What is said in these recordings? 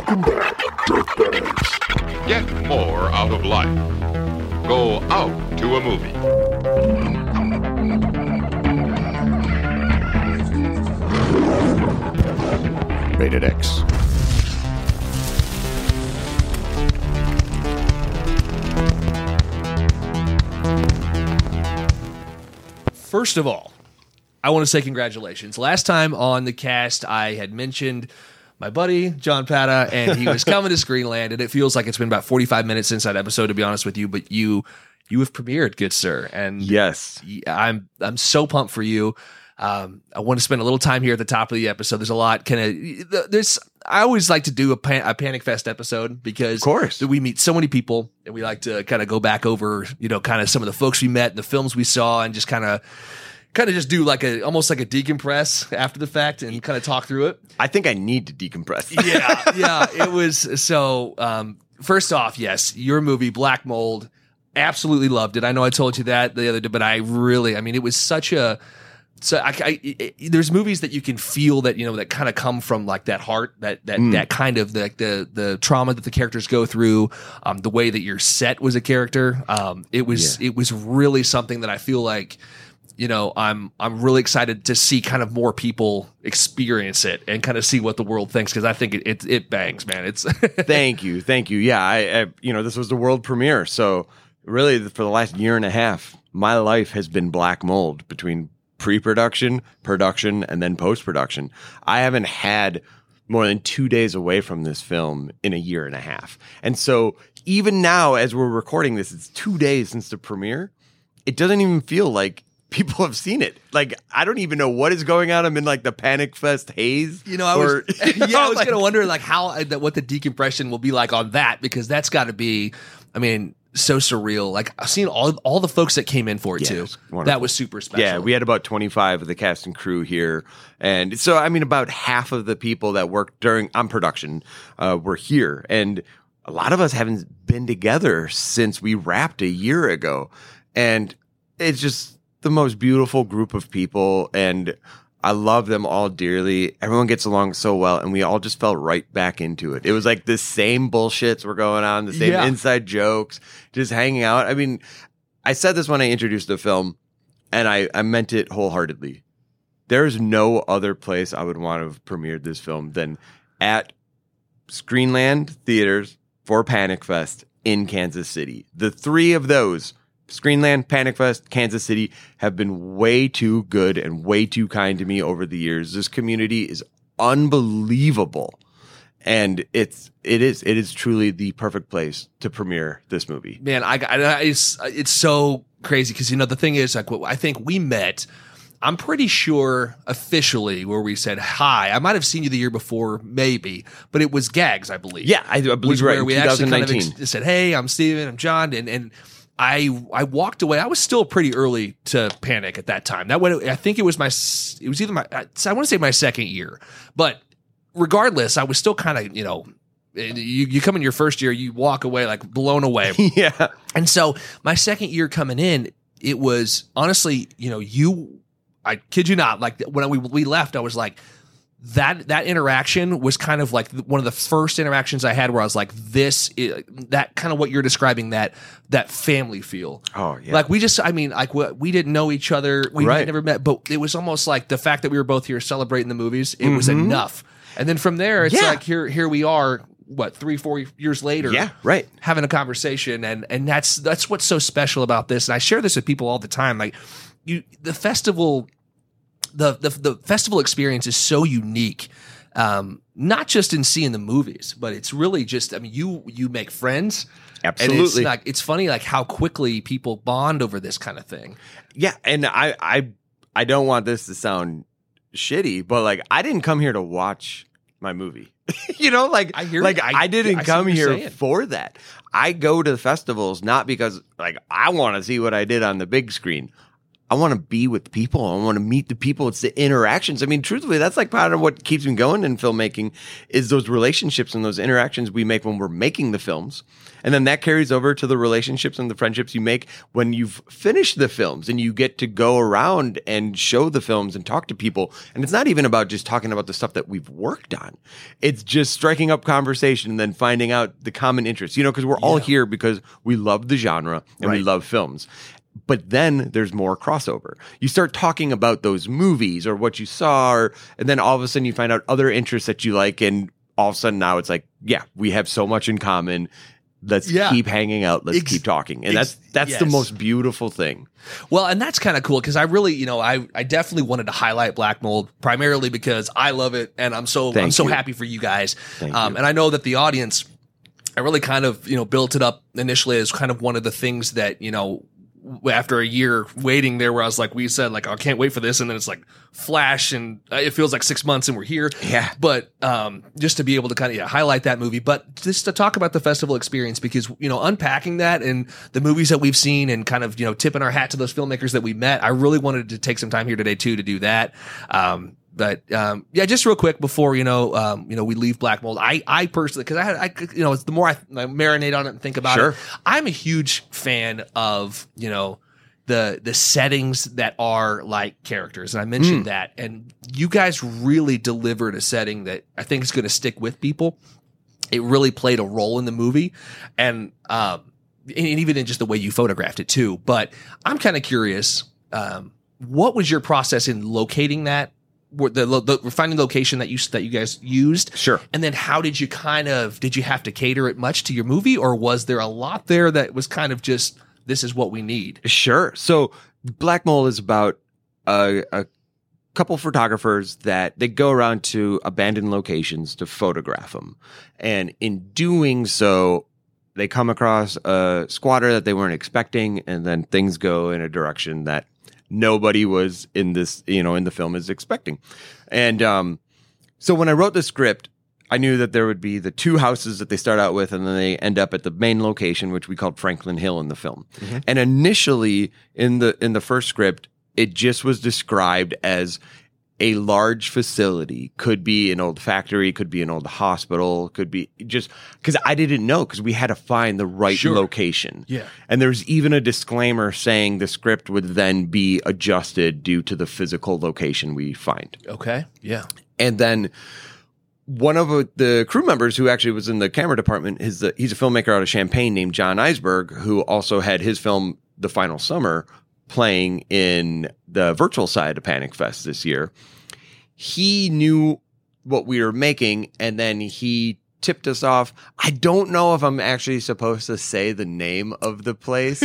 Welcome back, dirtbags. Get more out of life. Go out to a movie. Rated X. First of all, I want to say congratulations. Last time on the cast, I had mentioned my buddy, John Pata, and he was coming to Screenland, and it feels like it's been about 45 minutes since that episode, to be honest with you, but you have premiered, good sir. And yes, I'm so pumped for you. I want to spend a little time here at the top of the episode. There's a lot I always like to do a Panic Fest episode because of course we meet so many people, and we like to kind of go back over, kind of some of the folks we met and the films we saw, and just kind of just do almost like a decompress after the fact and kind of talk through it. I think I need to decompress. Yeah. It was so. First off, yes, your movie Black Mold, absolutely loved it. I know I told you that the other day, but it was such a. So there's movies that you can feel that that kind of come from like that heart, that kind of the trauma that the characters go through, the way that you're set was a character. It was really something that I feel like, I'm really excited to see kind of more people experience it and kind of see what the world thinks, because I think it bangs, man. It's Thank you. Yeah, I this was the world premiere, so really for the last year and a half, my life has been Black Mold between pre-production, production, and then post-production. I haven't had more than 2 days away from this film in a year and a half. And so even now, as we're recording this, it's 2 days since the premiere. It doesn't even feel like people have seen it. Like, I don't even know what is going on. I'm in like the Panic Fest haze. I was going to wonder like what the decompression will be like on that, because that's got to be, so surreal. Like, I've seen all the folks that came in for it too. That was super special. Yeah, we had about 25 of the cast and crew here. And so, about half of the people that worked on production were here. And a lot of us haven't been together since we wrapped a year ago. And it's just the most beautiful group of people. And I love them all dearly. Everyone gets along so well, and we all just fell right back into it. It was like the same bullshits were going on, the same inside jokes, just hanging out. I said this when I introduced the film, and I meant it wholeheartedly. There's no other place I would want to have premiered this film than at Screenland Theaters for Panic Fest in Kansas City. The three of those, Screenland, Panic Fest, Kansas City, have been way too good and way too kind to me over the years. This community is unbelievable, and it is truly the perfect place to premiere this movie. Man, it's so crazy because the thing is, like, I think we met. I'm pretty sure officially where we said hi. I might have seen you the year before, maybe, but it was Gags, I believe. Yeah, I believe you're right. Where we 2019. actually kind of said, "Hey, I'm Steven, I'm John," and I walked away. I was still pretty early to Panic at that time. I think it was either I want to say my second year, but regardless, I was still kind of, you come in your first year, you walk away like blown away. Yeah. And so my second year coming in, it was honestly, I kid you not, like when we left, I was like, that interaction was kind of like one of the first interactions I had where I was like, that kind of what you're describing, that family feel. Oh yeah. Like we didn't know each other. We had never met, but it was almost like the fact that we were both here celebrating the movies, it was enough. And then from there, it's like, here we are, 3-4 years later, having a conversation. And that's what's so special about this. And I share this with people all the time. Like the festival, the festival experience is so unique, not just in seeing the movies, but it's really just, you make friends. Absolutely. And it's funny, like how quickly people bond over this kind of thing. Yeah. And I don't want this to sound shitty, but like, I didn't come here to watch my movie. I didn't come here for that. I go to the festivals not because like I want to see what I did on the big screen. I I want to be with people. I want to meet the people. It's the interactions. I mean, truthfully, that's like part of what keeps me going in filmmaking is those relationships and those interactions we make when we're making the films. And then that carries over to the relationships and the friendships you make when you've finished the films and you get to go around and show the films and talk to people. And it's not even about just talking about the stuff that we've worked on. It's just striking up conversation and then finding out the common interests, because we're all here because we love the genre and we love films. But then there's more crossover. You start talking about those movies or what you saw, and then all of a sudden you find out other interests that you like. And all of a sudden now it's like, we have so much in common. Let's keep hanging out. Let's keep talking. And that's the most beautiful thing. Well, and that's kind of cool because I really, I definitely wanted to highlight Black Mold primarily because I love it and I'm so happy for you guys. Thank you. And I know that the audience, I really kind of, built it up initially as kind of one of the things that, after a year waiting there where I was like, we said like, I can't wait for this. And then it's like flash and it feels like 6 months and we're here. Yeah. But, just to be able to kind of highlight that movie, but just to talk about the festival experience because, unpacking that and the movies that we've seen and kind of, tipping our hat to those filmmakers that we met, I really wanted to take some time here today too, to do that. But just real quick before we leave Black Mold, I personally, because the more I marinate on it and think about it, I'm a huge fan of the settings that are like characters, and I mentioned that, and you guys really delivered a setting that I think is going to stick with people. It really played a role in the movie, and even in just the way you photographed it too. But I'm kind of curious, what was your process in locating that? The finding location that you guys used, sure, and then how did you did you have to cater it much to your movie, or was there a lot there that was kind of just this is what we need? Sure. So Black Mold is about a couple photographers that they go around to abandoned locations to photograph them, and in doing so, they come across a squatter that they weren't expecting, and then things go in a direction that nobody was in this, in the film is expecting. And so when I wrote the script, I knew that there would be the two houses that they start out with, and then they end up at the main location, which we called Franklin Hill in the film. Mm-hmm. And initially in the first script, it just was described as a large facility. Could be an old factory, could be an old hospital, could be just because I didn't know, because we had to find the right location. Yeah. And there's even a disclaimer saying the script would then be adjusted due to the physical location we find. Okay. Yeah. And then one of the crew members who actually was in the camera department, he's a filmmaker out of Champaign named John Eisberg, who also had his film The Final Summer playing in the virtual side of Panic Fest this year. He knew what we were making, and then he tipped us off. I don't know if I'm actually supposed to say the name of the place.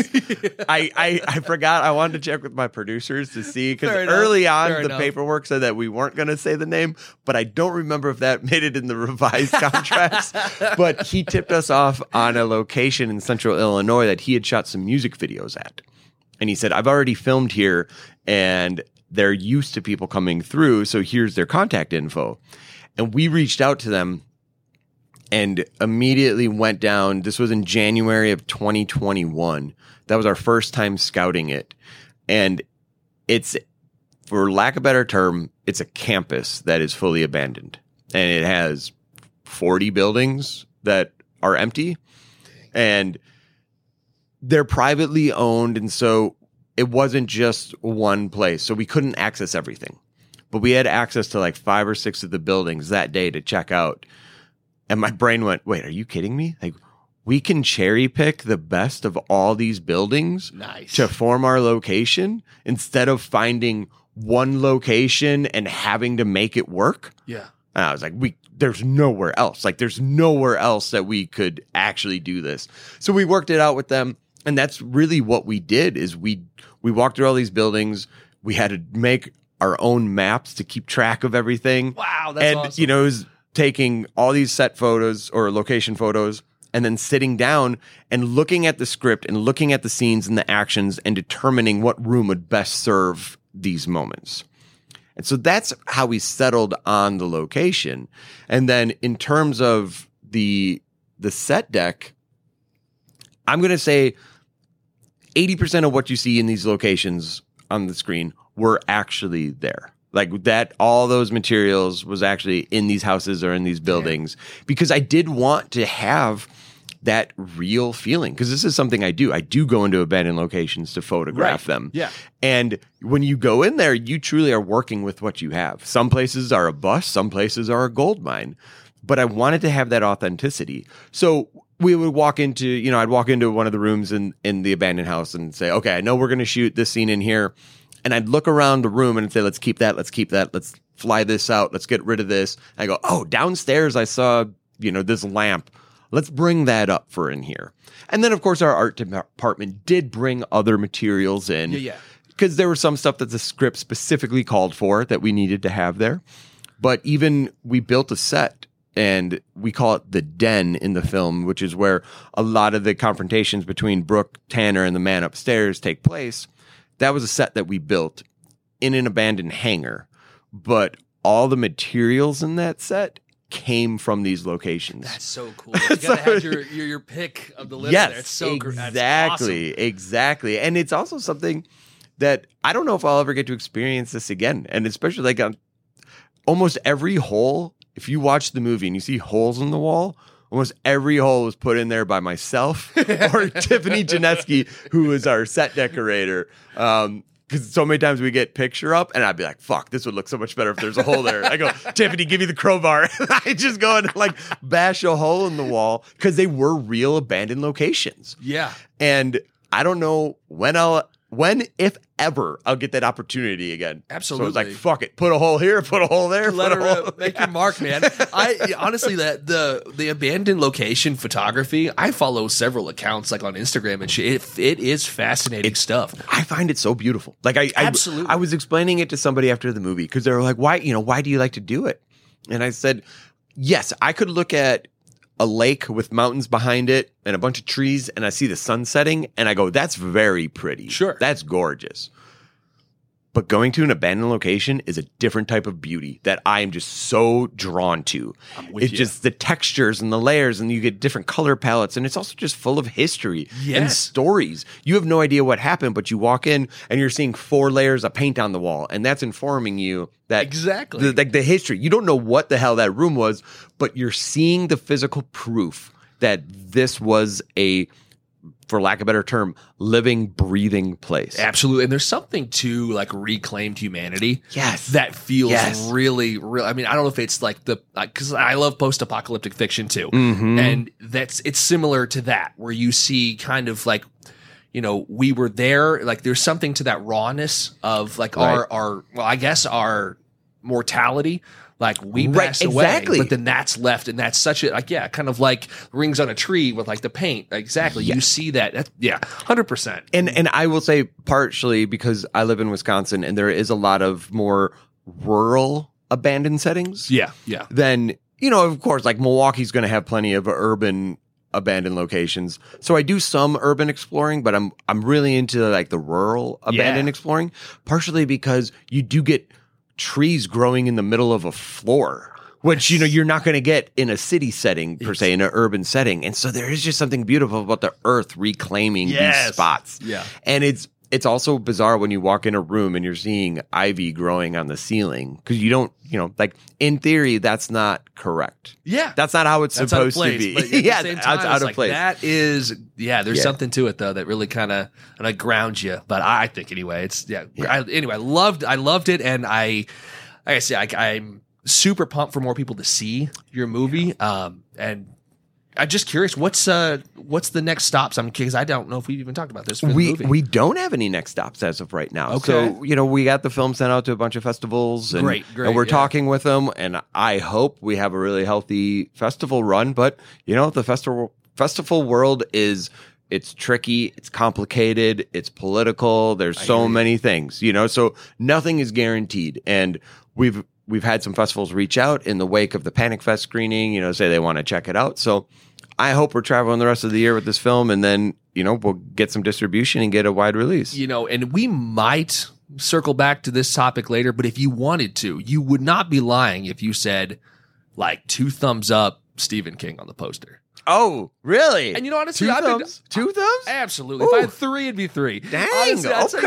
I forgot. I wanted to check with my producers to see, because early on the paperwork said that we weren't going to say the name, but I don't remember if that made it in the revised contracts. But he tipped us off on a location in central Illinois that he had shot some music videos at. And he said, I've already filmed here and they're used to people coming through, so here's their contact info. And we reached out to them and immediately went down. This was in January of 2021. That was our first time scouting it. And it's, for lack of a better term, it's a campus that is fully abandoned. And it has 40 buildings that are empty. And they're privately owned, and so it wasn't just one place. So we couldn't access everything. But we had access to like 5 or 6 of the buildings that day to check out. And my brain went, wait, are you kidding me? Like, we can cherry pick the best of all these buildings to form our location instead of finding one location and having to make it work? Yeah. And I was like, there's nowhere else. Like, there's nowhere else that we could actually do this. So we worked it out with them. And that's really what we did, is we walked through all these buildings. We had to make our own maps to keep track of everything. Wow, that's awesome. And, it was taking all these set photos or location photos and then sitting down and looking at the script and looking at the scenes and the actions and determining what room would best serve these moments. And so that's how we settled on the location. And then in terms of the set deck, I'm going to say 80% of what you see in these locations on the screen were actually there. Like that, all those materials was actually in these houses or in these buildings, because I did want to have that real feeling, because this is something I do. I do go into abandoned locations to photograph them. Yeah. And when you go in there, you truly are working with what you have. Some places are a bust, some places are a gold mine. But I wanted to have that authenticity. So we would walk into, I'd walk into one of the rooms in the abandoned house and say, okay, I know we're going to shoot this scene in here. And I'd look around the room and say, let's keep that. Let's fly this out. Let's get rid of this. And I go, oh, downstairs I saw, this lamp. Let's bring that up for in here. And then, of course, our art department did bring other materials in. Yeah. Because there was some stuff that the script specifically called for that we needed to have there. But even we built a set, and we call it the den in the film, which is where a lot of the confrontations between Brooke, Tanner, and the man upstairs take place. That was a set that we built in an abandoned hangar. But all the materials in that set came from these locations. That's so cool. You gotta have your pick of the list there. It's so exactly, awesome. Exactly. And it's also something that I don't know if I'll ever get to experience this again. And especially like on almost every hole, if you watch the movie and you see holes in the wall, almost every hole was put in there by myself or Tiffany Janeski, who is our set decorator. Because so many times we get picture up, and I'd be like, fuck, this would look so much better if there's a hole there. I go, Tiffany, give me the crowbar. I just go and like bash a hole in the wall, because they were real abandoned locations. Yeah. And I don't know when, if ever, I'll get that opportunity again. Absolutely. So it's like, fuck it. Put a hole here, put a hole there. Let her make your mark, man. I honestly, that the abandoned location photography, I follow several accounts like on Instagram and shit. It is fascinating stuff. I find it so beautiful. Like Absolutely. I was explaining it to somebody after the movie, because they were like, why do you like to do it? And I said, yes, I could look at a lake with mountains behind it and a bunch of trees, and I see the sun setting, and I go, that's very pretty. Sure. That's gorgeous. But going to an abandoned location is a different type of beauty that I am just so drawn to. It's just the textures and the layers, and you get different color palettes, and it's also just full of history and stories. You have no idea what happened, but you walk in and you're seeing 4 layers of paint on the wall, and that's informing you that exactly the history. You don't know what the hell that room was, but you're seeing the physical proof that this was a, for lack of a better term, living, breathing place. Absolutely. And there's something to like reclaimed humanity. Yes. That feels really, really, I mean, I don't know if it's like because I love post-apocalyptic fiction too. Mm-hmm. And it's similar to that, where you see kind of like, we were there, like there's something to that rawness of like our mortality. Like we passed away, but then that's left, and that's such a kind of like rings on a tree with like the paint. Exactly, you see that. 100%. And I will say partially because I live in Wisconsin, and there is a lot of more rural abandoned settings. Yeah. Then of course, like Milwaukee's going to have plenty of urban abandoned locations. So I do some urban exploring, but I'm really into like the rural abandoned exploring, partially because you do get trees growing in the middle of a floor, which you're not going to get in a city setting per se, in an urban setting. And so there is just something beautiful about the earth reclaiming these spots. Yeah. And it's also bizarre when you walk in a room and you're seeing ivy growing on the ceiling, because you don't, like in theory, that's not correct. Yeah. That's not how it's supposed to be. But at the same time, it's out of like, place. That is, there's something to it though that really kind of grounds you. But I think anyway, I loved it, and I'm super pumped for more people to see your movie. And I'm just curious, what's the next stops? Because I don't know if we've even talked about this for the movie. We don't have any next stops as of right now. Okay. So, we got the film sent out to a bunch of festivals, and, great, and we're talking with them, and I hope we have a really healthy festival run. But, the festival world it's tricky, it's complicated, it's political. There's so many things, so nothing is guaranteed. And we've had some festivals reach out in the wake of the Panic Fest screening, say they want to check it out. So I hope we're traveling the rest of the year with this film, and then, we'll get some distribution and get a wide release. And we might circle back to this topic later, but if you wanted to, you would not be lying if you said like 2 thumbs up Stephen King on the poster. Oh, really? And honestly, 2 thumbs? 2 thumbs? Absolutely. Ooh. If I had 3, it'd be 3. Dang, honestly, okay.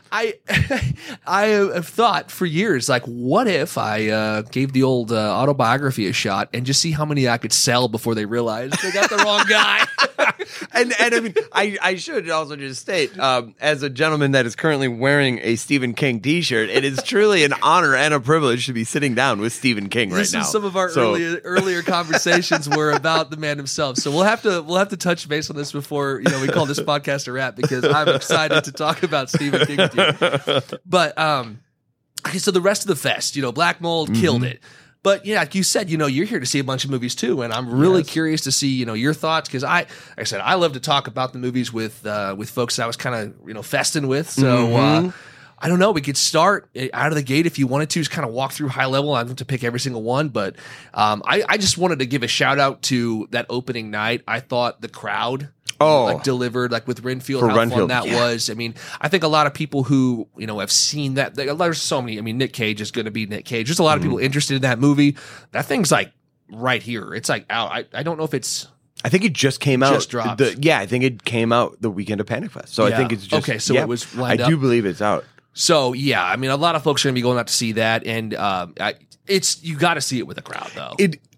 I have thought for years, like, what if I gave the old autobiography a shot and just see how many I could sell before they realized they got the wrong guy? And I mean, I should also just state, as a gentleman that is currently wearing a Stephen King T-shirt, it is truly an honor and a privilege to be sitting down with Stephen King right now. Some of our earlier conversations were about the man himself, so we'll have to touch base on this before we call this podcast a wrap, because I'm excited to talk about Stephen King with you. But okay, so the rest of the fest, Black Mold killed it. But yeah, like you said, you're here to see a bunch of movies too, and I'm really curious to see, your thoughts, because like I said, I love to talk about the movies with folks that I was kind of festing with. So I don't know, we could start out of the gate if you wanted to, just kind of walk through high level. I don't have to pick every single one, but I just wanted to give a shout out to that opening night. I thought the crowd delivered, like with Renfield, how fun that was. I mean, I think a lot of people who, have seen that, there's so many, Nick Cage is going to be Nick Cage. There's a lot of people interested in that movie. That thing's like right here. It's like out. I don't know if it's... I think it just came out. Just dropped. I think it came out the weekend of Panic Fest. So I think it's just... Okay, so it was lined up. I do believe it's out. So, yeah, a lot of folks are going to be going out to see that, and you got to see it with a crowd, though.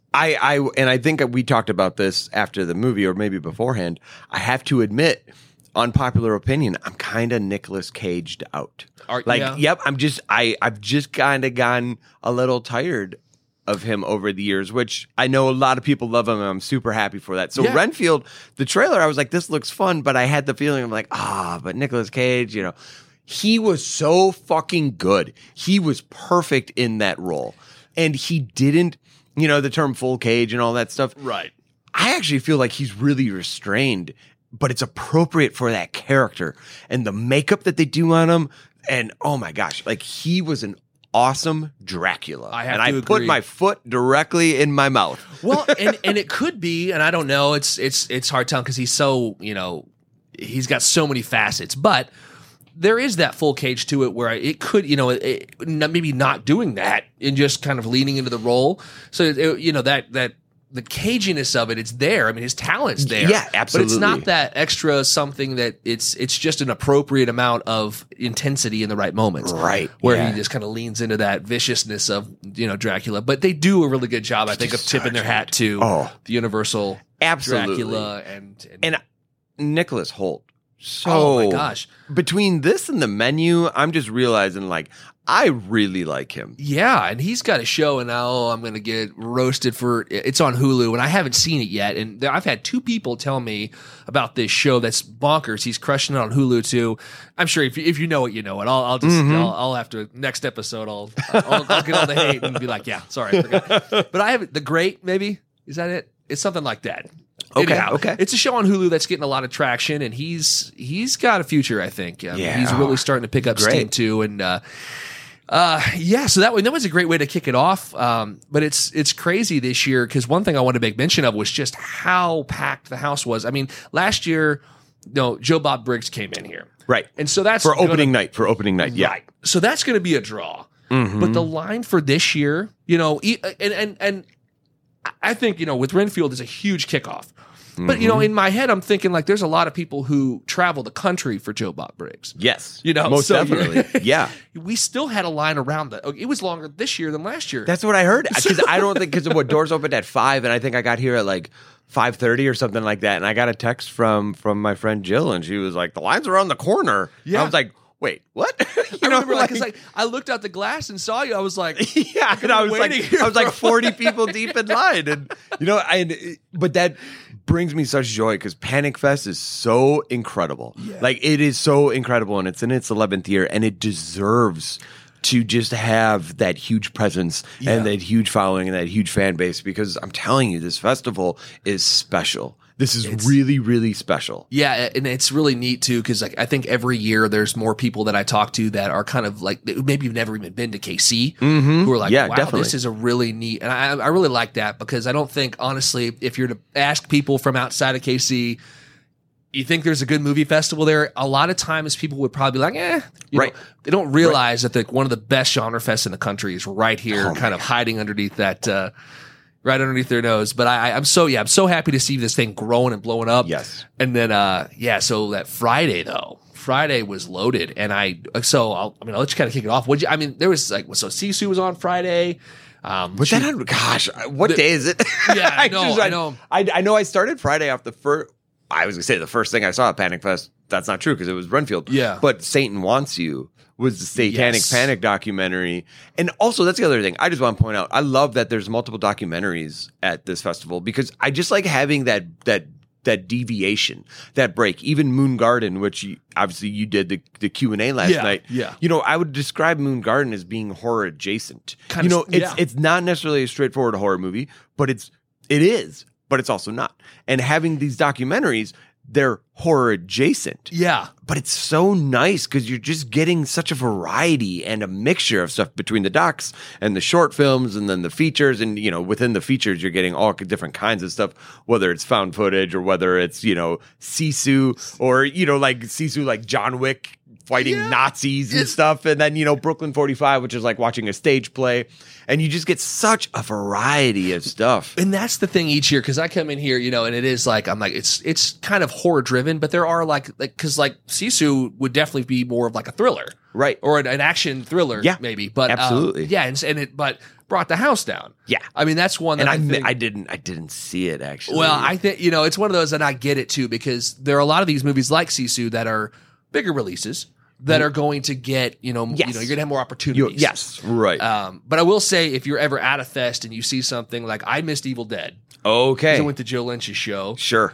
I think we talked about this after the movie or maybe beforehand. I have to admit, unpopular opinion, I'm kind of Nicolas Caged out. Yep, I've just kind of gotten a little tired of him over the years, which I know a lot of people love him, and I'm super happy for that. So Renfield, the trailer, I was like, this looks fun, but I had the feeling, I'm like, but Nicolas Cage, he was so fucking good. He was perfect in that role. And he didn't, the term full cage and all that stuff. Right. I actually feel like he's really restrained, but it's appropriate for that character and the makeup that they do on him. And oh my gosh, like he was an awesome Dracula. I put my foot directly in my mouth. Well, and it could be, and I don't know, it's hard telling because he's so, he's got so many facets, but there is that full cage to it where it could, maybe not doing that and just kind of leaning into the role. So, that the caginess of it, it's there. His talent's there. Yeah, absolutely. But it's not that extra something that it's just an appropriate amount of intensity in the right moments. Right. Where he just kind of leans into that viciousness of, Dracula. But they do a really good job, I think, of tipping their hat to the Universal Dracula and Nicholas Hoult. So, oh my gosh. Between this and The Menu, I'm just realizing, I really like him. Yeah, and he's got a show, and now I'm going to get roasted for it's on Hulu, and I haven't seen it yet. And I've had two people tell me about this show that's bonkers. He's crushing it on Hulu too. I'm sure if you know it, you know it. I'll just I'll have to next episode. I'll get all the hate and be like, yeah, sorry, I forgot. But I have The Great. Maybe is that it? It's something like that. Okay. It's a show on Hulu that's getting a lot of traction, and he's got a future, I think. He's really starting to pick up steam too, and so that was a great way to kick it off. But it's crazy this year because one thing I wanted to make mention of was just how packed the house was. Last year, Joe Bob Briggs came in here, right, and so that's for opening night, yeah. Right. So that's going to be a draw. But the line for this year, and I think with Renfield is a huge kickoff. But in my head, I'm thinking there's a lot of people who travel the country for Joe Bob Briggs. Yes, most definitely. Yeah, we still had a line around that. It was longer this year than last year. That's what I heard. Because I don't think because doors opened at 5, and I think I got here at 5:30 or something like that. And I got a text from my friend Jill, and she was like, "The lines are around the corner." Yeah, and I was like, wait, what? I remember I looked out the glass and saw you. I was like, yeah, and I was like 40 people deep in line, and but that brings me such joy because Panic Fest is so incredible. Yeah. It is so incredible, and it's in its 11th year, and it deserves to just have that huge presence and that huge following and that huge fan base because I'm telling you, this festival is special. It's really, really special. Yeah, and it's really neat, too, because I think every year there's more people that I talk to that are kind of maybe you've never even been to KC, who are like, wow, definitely. This is a really neat, and I really like that because I don't think, honestly, if you're to ask people from outside of KC, you think there's a good movie festival there, a lot of times people would probably be like, right. They don't realize that one of the best genre fests in the country is right here, of hiding underneath that right underneath their nose. But I'm so happy to see this thing growing and blowing up. Yes. And then, so that Friday Friday was loaded, and I'll let you kind of kick it off. There was like, so Sisu was on Friday. Was that on? Gosh, what day is it? Yeah, I know. I know I started Friday off the first. I was going to say the first thing I saw at Panic Fest. That's not true because it was Renfield. Yeah. But Satan Wants You was the Satanic Panic documentary. And also, that's the other thing. I just want to point out, I love that there's multiple documentaries at this festival because I just like having that deviation, that break. Even Moon Garden, which obviously you did the Q&A last night. Yeah. I would describe Moon Garden as being horror adjacent. Yeah. It's not necessarily a straightforward horror movie, but it is, but it's also not. And having these documentaries, they're horror adjacent. Yeah. But it's so nice because you're just getting such a variety and a mixture of stuff between the docs and the short films and then the features. And, within the features, you're getting all different kinds of stuff, whether it's found footage or whether it's, Sisu or, like Sisu, like John Wick fighting Nazis and stuff. And then, Brooklyn 45, which is like watching a stage play. And you just get such a variety of stuff. And that's the thing each year, because I come in here, and it is like, I'm like, it's kind of horror driven, but there are because Sisu would definitely be more of like a thriller. Right. Or an action thriller, maybe. But absolutely. But brought the house down. Yeah. I mean, that's one that I didn't see it actually. Well, I think, it's one of those, and I get it too, because there are a lot of these movies like Sisu that are bigger releases that are going to get, you're going to have more opportunities. Yes, right. But I will say, if you're ever at a fest and you see something like, I missed Evil Dead. Okay. I went to Joe Lynch's show. Sure.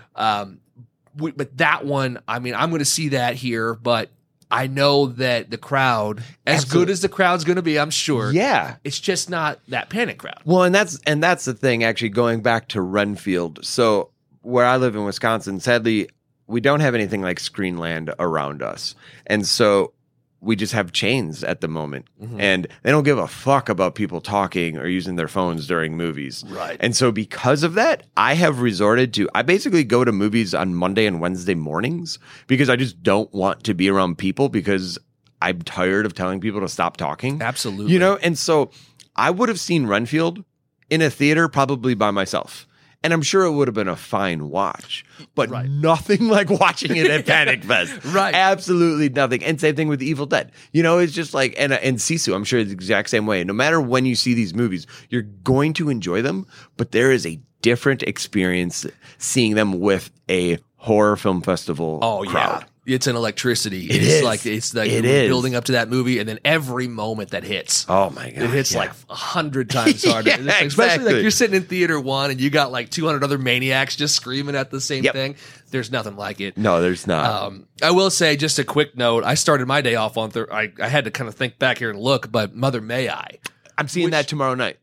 But that one, I'm going to see that here, but I know that the crowd, as good as the crowd's going to be, I'm sure. Yeah. It's just not that Panic crowd. Well, and that's the thing, actually, going back to Renfield. So where I live in Wisconsin, sadly, we don't have anything like Screenland around us. And so we just have chains at the moment. Mm-hmm. And they don't give a fuck about people talking or using their phones during movies. Right. And so because of that, I basically go to movies on Monday and Wednesday mornings because I just don't want to be around people because I'm tired of telling people to stop talking. Absolutely. And so I would have seen Renfield in a theater probably by myself. And I'm sure it would have been a fine watch, but nothing like watching it at Panic Fest. Right. Absolutely nothing. And same thing with Evil Dead. It's just like, and Sisu, I'm sure it's the exact same way. No matter when you see these movies, you're going to enjoy them, but there is a different experience seeing them with a horror film festival crowd. Yeah. It's an electricity. It's building up to that movie, and then every moment that hits. Oh my god! It hits like 100 times harder. Especially like you're sitting in theater one, and you got like 200 other maniacs just screaming at the same thing. There's nothing like it. No, there's not. I will say, just a quick note. I started my day off on I had to kind of think back here and look, but Mother May I. I'm seeing that tomorrow night.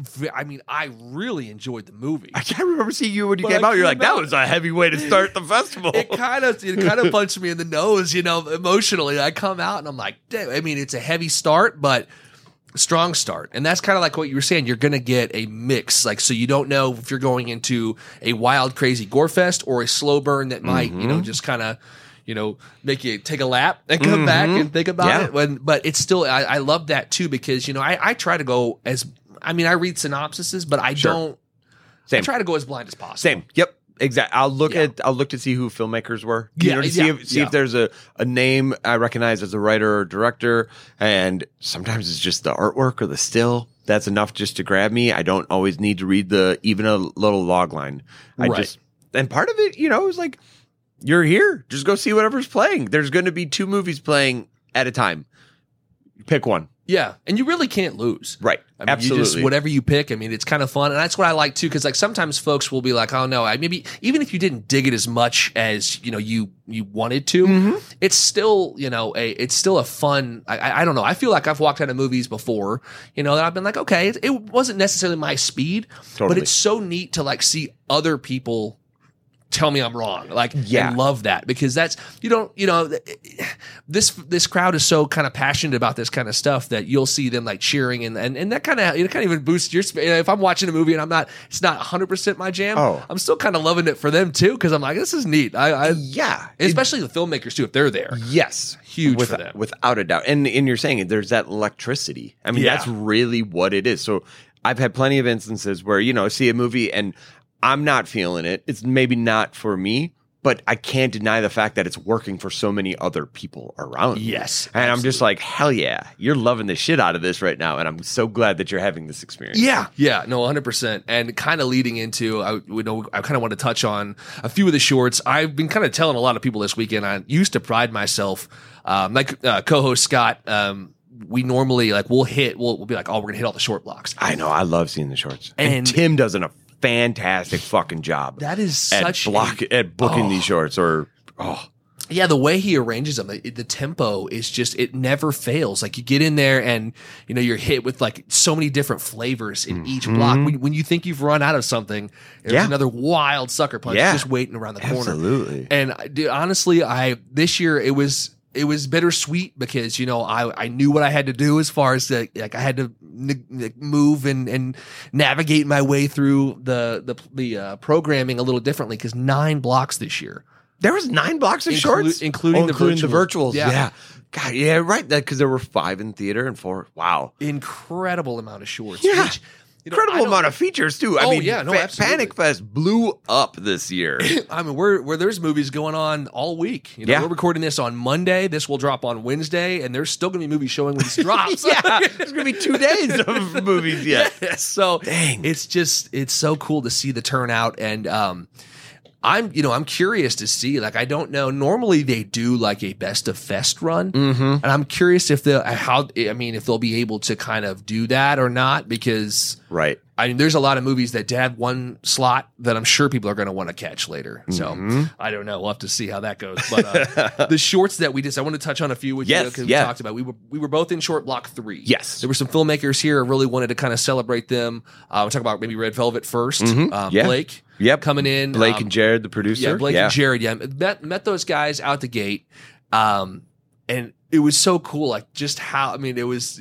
I really enjoyed the movie. I can't remember seeing you when you came out. You're like, that was a heavy way to start the festival. It kind of punched me in the nose, emotionally. I come out and I'm like, damn. I mean, it's a heavy start, but a strong start. And that's kind of like what you were saying. You're going to get a mix. So you don't know if you're going into a wild, crazy gore fest or a slow burn that might, just kind of, make you take a lap and come back and think about it. But it's still, I love that too, because, I try to go I read synopsises, but I don't. Same. I try to go as blind as possible. Same. Yep. Exactly. I'll look to see who filmmakers were. See if there's a name I recognize as a writer or director. And sometimes it's just the artwork or the still. That's enough just to grab me. I don't always need to read even a little log line. And part of it, is like, you're here. Just go see whatever's playing. There's going to be 2 movies playing at a time. Pick one. Yeah, and you really can't lose. Right. Absolutely. You just, whatever you pick, it's kind of fun. And that's what I like too, because sometimes folks will be like, oh no, maybe even if you didn't dig it as much as, you wanted to, it's still, it's still a fun, I don't know. I feel like I've walked out of movies before, that I've been like, okay, it wasn't necessarily my speed, but it's so neat to see other people tell me I'm wrong. I love that, because that's, this crowd is so kind of passionate about this kind of stuff that you'll see them cheering and that kind of, even boosts your, if I'm watching a movie and it's not 100% my jam, I'm still kind of loving it for them too. Cause I'm like, this is neat. Especially the filmmakers too, if they're there. Yes. Huge for them. Without a doubt. And you're saying there's that electricity. That's really what it is. So I've had plenty of instances where, see a movie and I'm not feeling it. It's maybe not for me, but I can't deny the fact that it's working for so many other people around me. Yes, And I'm just like, hell yeah, you're loving the shit out of this right now. And I'm so glad that you're having this experience. Yeah, no, 100%. And kind of leading into, I kind of want to touch on a few of the shorts. I've been kind of telling a lot of people this weekend, I used to pride myself, co-host Scott, we normally we'll be like, oh, we're going to hit all the short blocks. I know. I love seeing the shorts. And And Tim does a fantastic fucking job. That is at such at booking these shorts Yeah, the way he arranges them, the tempo is just, it never fails. Like you get in there and, you're hit with like so many different flavors in each block. When you think you've run out of something, there's another wild sucker punch just waiting around the corner. Absolutely. And dude, honestly, this year it was bittersweet because, I knew what I had to do as far as I had to move and navigate my way through the programming a little differently because 9 blocks this year. There was 9 blocks of shorts, including the virtuals. Yeah. God, yeah, right. Because there were 5 in theater and 4. Wow, incredible amount of shorts. Yeah. Which, incredible amount of features too. I mean, absolutely. Panic Fest blew up this year. I mean, where there's movies going on all week. We're recording this on Monday. This will drop on Wednesday, and there's still going to be movies showing when this drops. There's going to be 2 days of movies yet. Yeah, so dang, it's so cool to see the turnout, and I'm curious to see. Like, I don't know. Normally they do like a best of fest run, and I'm curious if they'll be able to kind of do that or not because right. I mean, there's a lot of movies that have one slot that I'm sure people are going to want to catch later. So I don't know. We'll have to see how that goes. But the shorts that I want to touch on a few with you because we talked about. We were both in short block 3. Yes, there were some filmmakers here. I really wanted to kind of celebrate them. We'll talk about maybe Red Velvet first. Blake. Coming in. Blake and Jared, the producer. Yeah, Blake and Jared. Yeah, met those guys out the gate, and it was so cool. Like just how it was.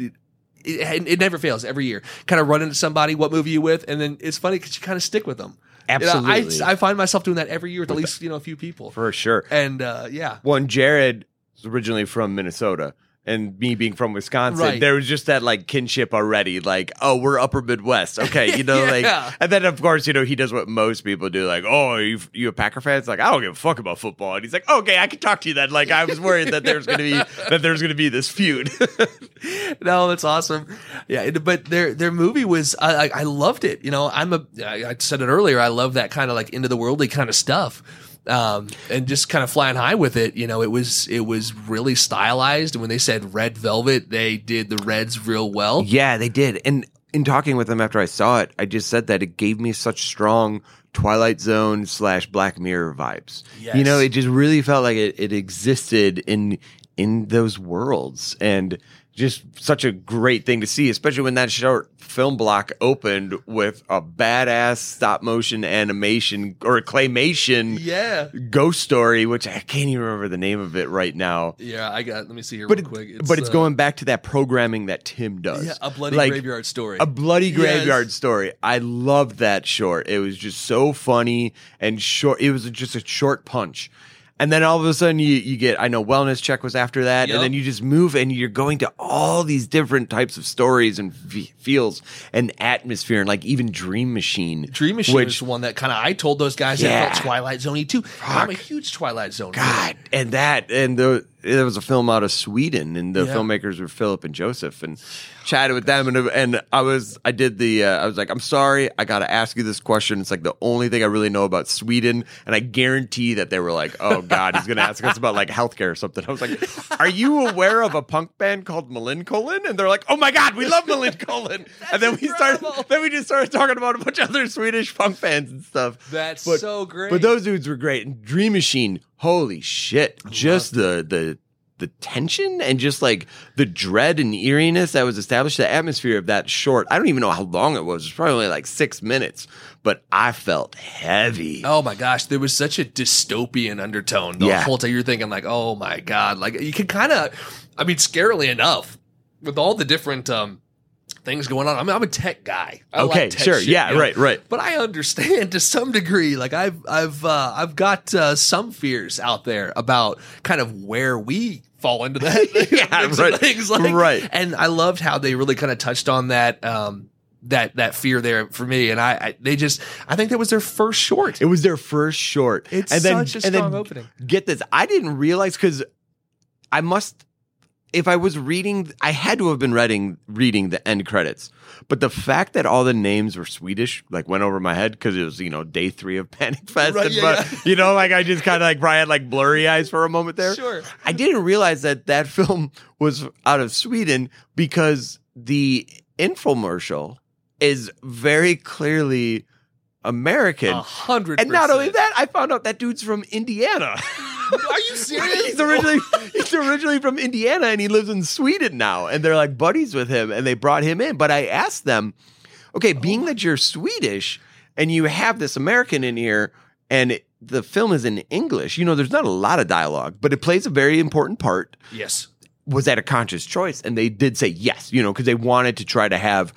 It never fails every year. Kind of run into somebody, what movie you with, and then it's funny because you kind of stick with them. Absolutely, I find myself doing that every year with at least a few people for sure. And One Jared was originally from Minnesota. And me being from Wisconsin, right. There was just that like kinship already. Like, oh, we're Upper Midwest, okay, and then of course, he does what most people do. Like, oh, are you a Packer fan? It's like, I don't give a fuck about football. And he's like, okay, I can talk to you then. Like, I was worried that there's gonna be this feud. No, that's awesome. Yeah, but their movie was I loved it. I said it earlier. I love that kind of like into the worldly kind of stuff. And just kind of flying high with it, it was really stylized. And when they said Red Velvet, they did the reds real well. Yeah, they did. And in talking with them after I saw it, I just said that it gave me such strong Twilight Zone / Black Mirror vibes. Yes. It just really felt like it existed in those worlds, and just such a great thing to see, especially when that short film block opened with a badass stop motion animation or claymation ghost story, which I can't even remember the name of it right now. Yeah, let me see here real quick. It's going back to that programming that Tim does. Yeah, a bloody graveyard story. A bloody graveyard story. I loved that short. It was just so funny and short. It was just a short punch. And then all of a sudden you get, I know Wellness Check was after that. Yep. And then you just move and you're going to all these different types of stories and feels and atmosphere, and like even Dream Machine. Dream Machine was one that kind of, I told those guys that felt Twilight Zone-y too. I'm a huge Twilight Zone fan. God, there was a film out of Sweden, and the filmmakers were Philip and Joseph, and chatted with them, and I was like, I'm sorry, I got to ask you this question. It's like the only thing I really know about Sweden, and I guarantee that they were like, oh God, he's going to ask us about like healthcare or something. I was like, are you aware of a punk band called Millencolin? And they're like, oh my God, we love Millencolin. And then we just started talking about a bunch of other Swedish punk bands and stuff. That's so great. But those dudes were great. And Dream Machine, holy shit, just the tension and just like the dread and eeriness that was established, the atmosphere of that short. I don't even know how long it was. It was probably only like 6 minutes, but I felt heavy. Oh my gosh, there was such a dystopian undertone the whole time. You're thinking like, oh my God, like you can kind of, scarily enough, with all the different things going on. I'm a tech guy. I like tech shit, yeah, right. But I understand to some degree. Like I've got some fears out there about kind of where we fall into that. Things like, right. And I loved how they really kind of touched on that. that fear there for me. And I think that was their first short. It was their first short. It's such a strong opening. Get this. I didn't realize because if I was reading, I had to have been reading the end credits. But the fact that all the names were Swedish, like, went over my head because it was, day 3 of Panic Fest. Right, yeah. I just kind of like probably had like blurry eyes for a moment there. Sure. I didn't realize that film was out of Sweden because the infomercial is very clearly American. 100%. And not only that, I found out that dude's from Indiana. Are you serious? He's originally from Indiana and he lives in Sweden now. And they're like buddies with him and they brought him in. But I asked them, okay, being that you're Swedish and you have this American in here and the film is in English, there's not a lot of dialogue, but it plays a very important part. Yes. Was that a conscious choice? And they did say yes, because they wanted to try to have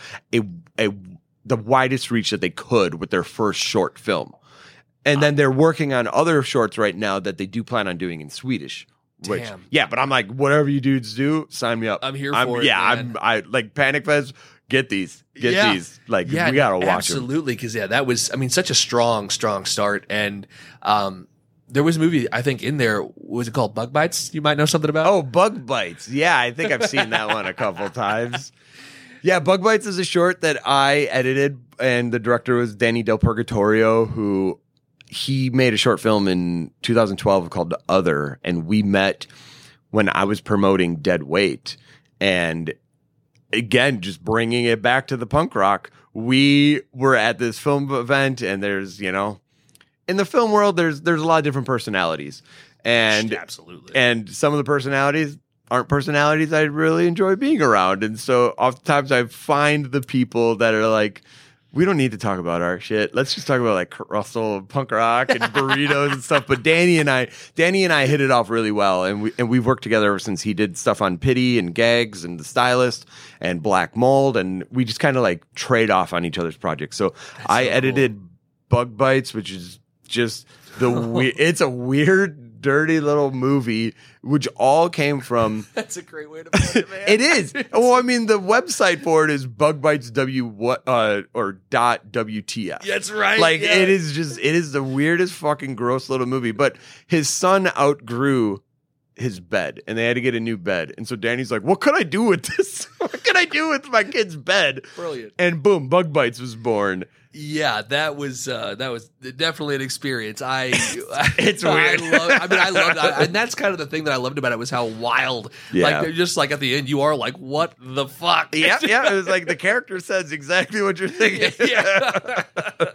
the widest reach that they could with their first short film. And then they're working on other shorts right now that they do plan on doing in Swedish. Damn. Yeah, but I'm like, whatever you dudes do, sign me up. I'm here for it. Yeah, man. I like Panic Fest. Get these. These. Like, we gotta watch them. Absolutely, because that was, such a strong start. And there was a movie, I think, in there. Was it called Bug Bites? You might know something about. Oh, Bug Bites. Yeah, I think I've seen that one a couple times. Yeah, Bug Bites is a short that I edited, and the director was Danny Del Purgatorio, who he made a short film in 2012 called Other, and we met when I was promoting Dead Weight. And again, just bringing it back to the punk rock, we were at this film event, and there's, in the film world, there's a lot of different personalities. And absolutely. And some of the personalities aren't personalities I really enjoy being around. And so oftentimes I find the people that are like, we don't need to talk about our shit. Let's just talk about like Russell and punk rock and burritos and stuff. But Danny and I hit it off really well. And we've worked together ever since. He did stuff on Pity and Gags and The Stylist and Black Mold. And we just kind of like trade off on each other's projects. So I edited Bug Bites, which is just it's a weird, dirty little movie, which all came from. That's a great way to put it, man. It is. Well, the website for it is bugbites.wtf. That's right. Like, yeah. it is the weirdest fucking gross little movie. But his son outgrew his bed and they had to get a new bed. And so Danny's like, what could I do with this? What can I do with my kid's bed? Brilliant. And boom, Bug Bites was born. Yeah, that was definitely an experience. It's weird. I loved it. And that's kind of the thing that I loved about it was how wild. Yeah. Like, they're just like at the end, you are like, what the fuck? Yeah. It was like the character says exactly what you're thinking. Yeah.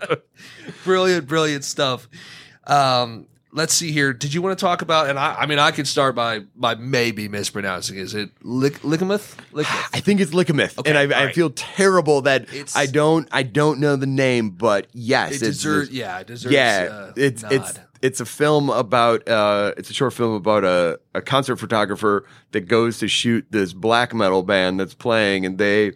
Brilliant stuff. Let's see here. Did you want to talk about? And I could start by maybe mispronouncing. Is it Lickamouth? I think it's Lickamouth, okay, and I feel terrible that I don't know the name, but yes, it deserves. It's a film about it's a short film about a concert photographer that goes to shoot this black metal band that's playing, and they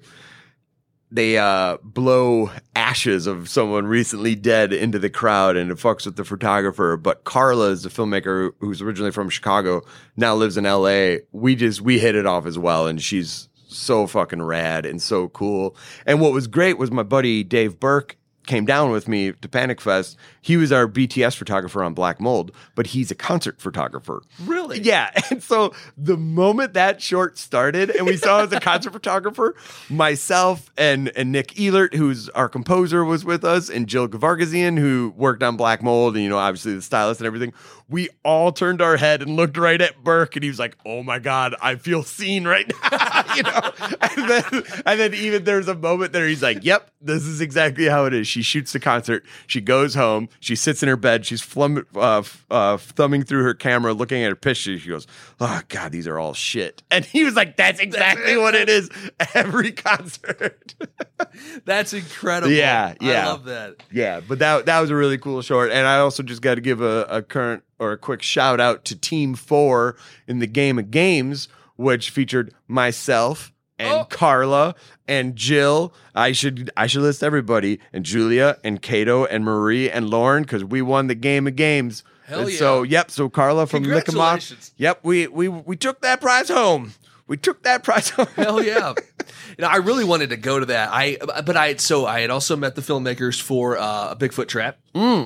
blow ashes of someone recently dead into the crowd, and it fucks with the photographer. But Carla is the filmmaker who's originally from Chicago, now lives in LA. We hit it off as well, and she's so fucking rad and so cool. And what was great was my buddy Dave Burke came down with me to Panic Fest. He was our BTS photographer on Black Mold, but he's a concert photographer. Really? Yeah. And so the moment that short started and we saw him as a concert photographer, myself and Nick Ehlert, who's our composer, was with us, and Jill Gavargazian, who worked on Black Mold and, obviously the stylist and everything. We all turned our head and looked right at Burke, and he was like, oh my God, I feel seen right now. And then even there's a moment there he's like, yep, this is exactly how it is. She shoots the concert. She goes home. She sits in her bed. She's thumbing through her camera, looking at her pictures. She goes, oh God, these are all shit. And he was like, that's exactly what it is every concert. That's incredible. Yeah. I love that. Yeah, but that was a really cool short. And I also just got to give a quick shout out to Team 4 in the Game of Games, which featured myself and Carla and Jill. I should list everybody, and Julia and Kato and Marie and Lauren, because we won the Game of Games. Hell yeah. So Carla from Lickamouth. Congratulations. Yep, we took that prize home. We took that prize home. Hell yeah. I really wanted to go to that. I had also met the filmmakers for a Bigfoot Trap.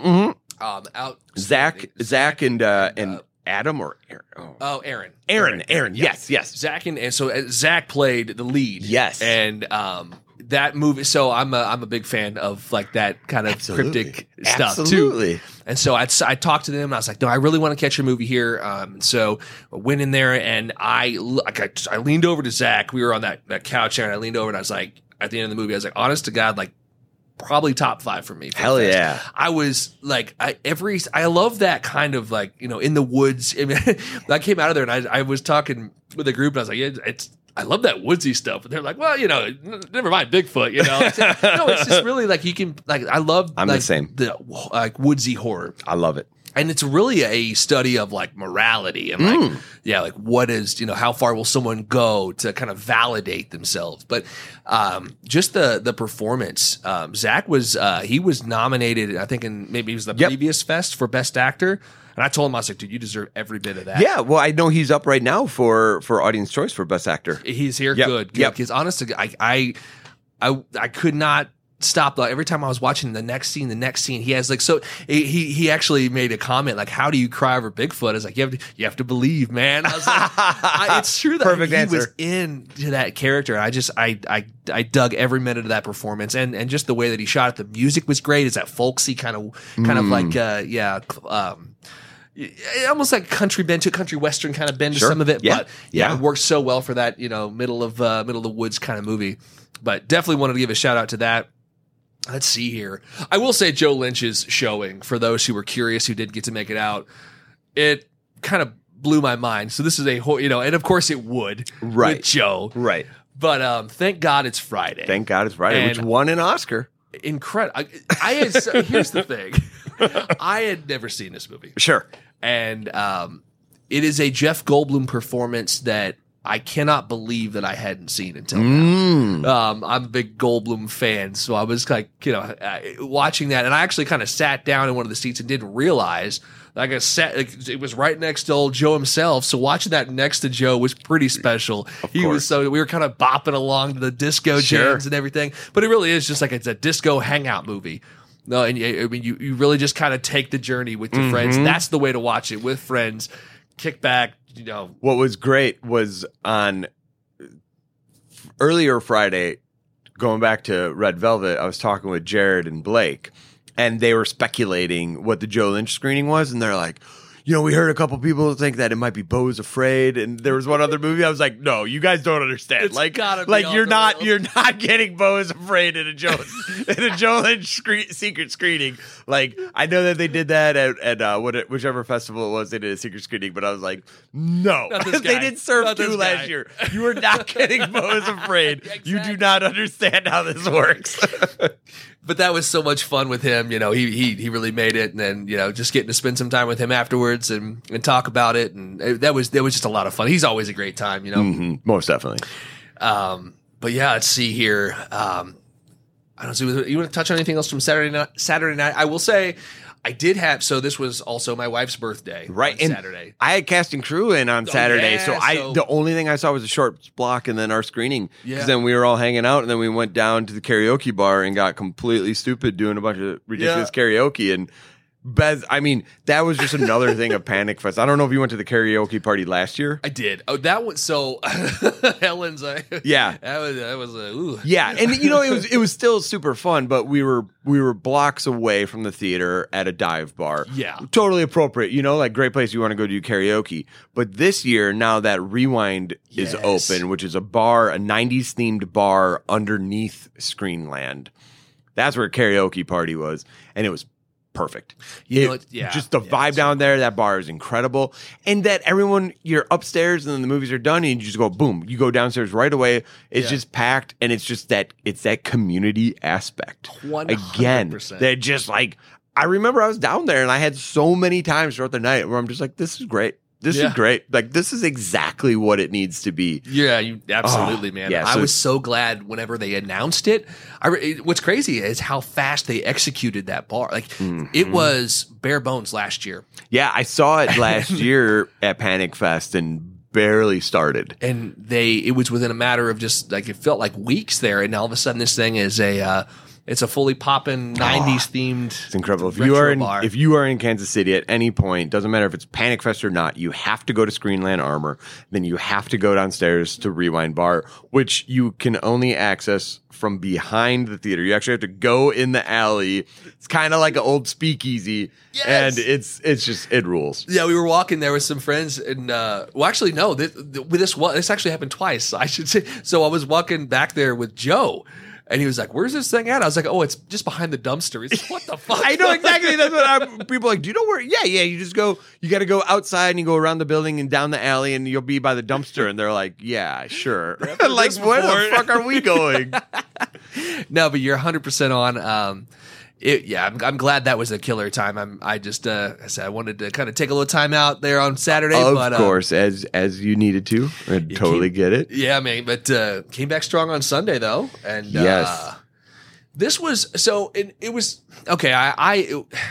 Out Zach and Adam or Aaron? Aaron. Yes. Zach and so Zach played the lead. Yes. And that movie. So I'm a big fan of like that kind of cryptic stuff too. And so I talked to them and I was like, no, I really want to catch a movie here. So I went in there and I leaned over to Zach. We were on that couch there and I leaned over and I was like, at the end of the movie, I was like, honest to God, like probably top 5 for me. Hell yeah. I was like, I love that kind of like, in the woods. I mean, I came out of there and I was talking with a group and I was like, I love that woodsy stuff. And they're like, well, never mind Bigfoot, it's just really like you can, like, I'm the same. The like woodsy horror. I love it. And it's really a study of like morality and like what is, how far will someone go to kind of validate themselves. But just the performance, Zach he was nominated, I think maybe it was the previous fest for Best Actor. And I told him, I was like, dude, you deserve every bit of that. Yeah, well, I know he's up right now for Audience Choice for Best Actor. He's here. Yep. Good. Because honestly, I could not stop. Every time I was watching the next scene, he has like, so he actually made a comment like, how do you cry over Bigfoot? I was like, you have to believe, man. I was like, it's true that Perfect he answer. was into that character. I dug every minute of that performance and just the way that he shot it. The music was great. It's that folksy kind of like, almost like country western kind of bend to some of it, but it works so well for that middle of the woods kind of movie. But definitely wanted to give a shout out to that. Let's see here. I will say Joe Lynch's showing, for those who were curious who didn't get to make it out, it kind of blew my mind. So this is a whole, and of course it would with Joe, right? But thank God it's Friday. Thank God it's Friday, which won an Oscar. Incredible. Here's the thing. I had never seen this movie. Sure. And it is a Jeff Goldblum performance that I cannot believe that I hadn't seen until now. I'm a big Goldblum fan, so I was like, watching that, and I actually kind of sat down in one of the seats and didn't realize, like I sat, it was right next to old Joe himself. So watching that next to Joe was pretty special. We were kind of bopping along to the disco jams and everything, but it really is just like it's a disco hangout movie. No, and I mean, you really just kind of take the journey with your friends. That's the way to watch it, with friends. Kick back, What was great was on earlier Friday, going back to Red Velvet, I was talking with Jared and Blake, and they were speculating what the Joe Lynch screening was, and they're like, we heard a couple people think that it might be Beau is Afraid, and there was one other movie. I was like, no, you guys don't understand. It's gotta be you're not getting Beau is Afraid in a Joe Lynch secret screening. Like, I know that they did that at whichever festival it was, they did a secret screening, but I was like, no, they did Surf 2 last year. You are not getting Beau is Afraid. Exactly. You do not understand how this works. But that was so much fun with him. He really made it, and then just getting to spend some time with him afterwards and talk about it, and that was just a lot of fun. He's always a great time, Most definitely. But yeah, let's see here. I don't see. You want to touch on anything else from Saturday night? I will say, I did have. So this was also my wife's birthday, right? On Saturday. I had Cast and Crew in on Saturday, so the only thing I saw was a short block and then our screening. Because then we were all hanging out, and then we went down to the karaoke bar and got completely stupid doing a bunch of ridiculous karaoke. And Beth, I mean, that was just another thing of Panic Fest. I don't know if you went to the karaoke party last year. I did. Oh, that was so. Helen's. Yeah, that was ooh. Yeah, and it was still super fun, but we were blocks away from the theater at a dive bar. Yeah, totally appropriate. Like great place you want to go do karaoke. But this year, now that Rewind is open, which is a bar, a 90s themed bar underneath Screenland, that's where a karaoke party was, and it was perfect. Just the vibe down there. That bar is incredible. And that you're upstairs and then the movies are done and you just go, boom, you go downstairs right away. It's just packed. And it's just that community aspect. 100%. Again, they're just like, I remember I was down there and I had so many times throughout the night where I'm just like, this is great. This is great. Like, this is exactly what it needs to be. Yeah, absolutely, man. Yeah, I was so glad whenever they announced it. What's crazy is how fast they executed that bar. Like, it was bare bones last year. Yeah, I saw it last year at Panic Fest, and barely started. And it was within a matter of just like, it felt like weeks there. And all of a sudden this thing is it's a fully poppin' 90s themed. It's incredible. If bar. you are in Kansas City at any point, doesn't matter if it's Panic Fest or not, you have to go to Screenland Armor. Then you have to go downstairs to Rewind Bar, which you can only access from behind the theater. You actually have to go in the alley. It's kind of like an old speakeasy. Yes! And it's just, it rules. Yeah, we were walking there with some friends, and well, actually, no, this actually happened twice, I should say. So I was walking back there with Joe, and he was like, "Where's this thing at?" I was like, "Oh, it's just behind the dumpster." He's like, "What the fuck?" I know exactly. That's what people are like. Do you know where? Yeah. You just go. You got to go outside and you go around the building and down the alley, and you'll be by the dumpster. And they're like, "Yeah, sure." Like, where the fuck are we going? No, but you're 100% on. I'm glad that was a killer time. I said I wanted to kind of take a little time out there on Saturday. Of course, as you needed to. I totally get it. Yeah, man. But came back strong on Sunday though, and yes, this was so. It was okay. I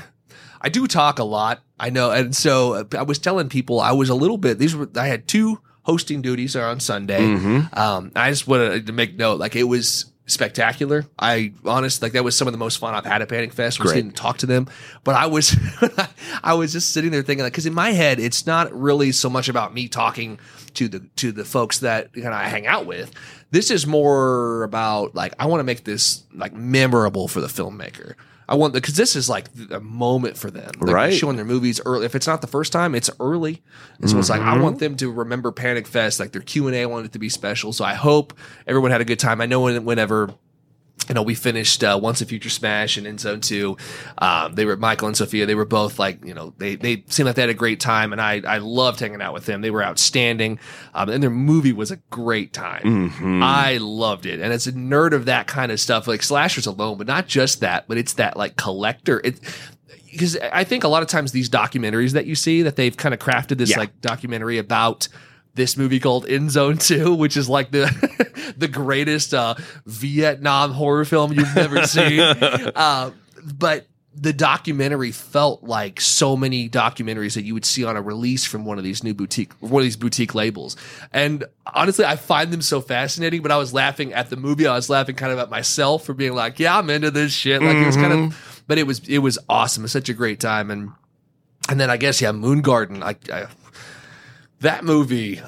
do talk a lot, I know, and so I was telling people I was a little bit. I had 2 hosting duties on Sunday. Mm-hmm. I just wanted to make note, like, it was spectacular. That was some of the most fun I've had at Panic Fest. Was getting to talk to them, but I was just sitting there thinking, like, because in my head it's not really so much about me talking to the folks that I hang out with. This is more about, like, I want to make this like memorable for the filmmaker. Because this is like a moment for them. Like, right. Showing their movies early. If it's not the first time, it's early. And so it's like, I want them to remember Panic Fest, like their Q&A, I want it to be special. So I hope everyone had a good time. I know whenever, we finished Once a Future Smash and In Zone 2, Michael and Sophia, they were both like, they seemed like they had a great time, and I loved hanging out with them. They were outstanding. And their movie was a great time. Mm-hmm. I loved it. And it's a nerd of that kind of stuff, like slashers alone, but not just that, but it's that like collector. Because I think a lot of times these documentaries that you see, that they've kind of crafted this like documentary about this movie called In Zone 2, which is like the greatest Vietnam horror film you've never seen. But the documentary felt like so many documentaries that you would see on a release from one of these boutique labels. And honestly, I find them so fascinating, but I was laughing at the movie. I was laughing kind of at myself for being like, yeah, I'm into this shit. Like, it was kind of, but it was awesome. It was such a great time. And then I guess, Moon Garden, that movie,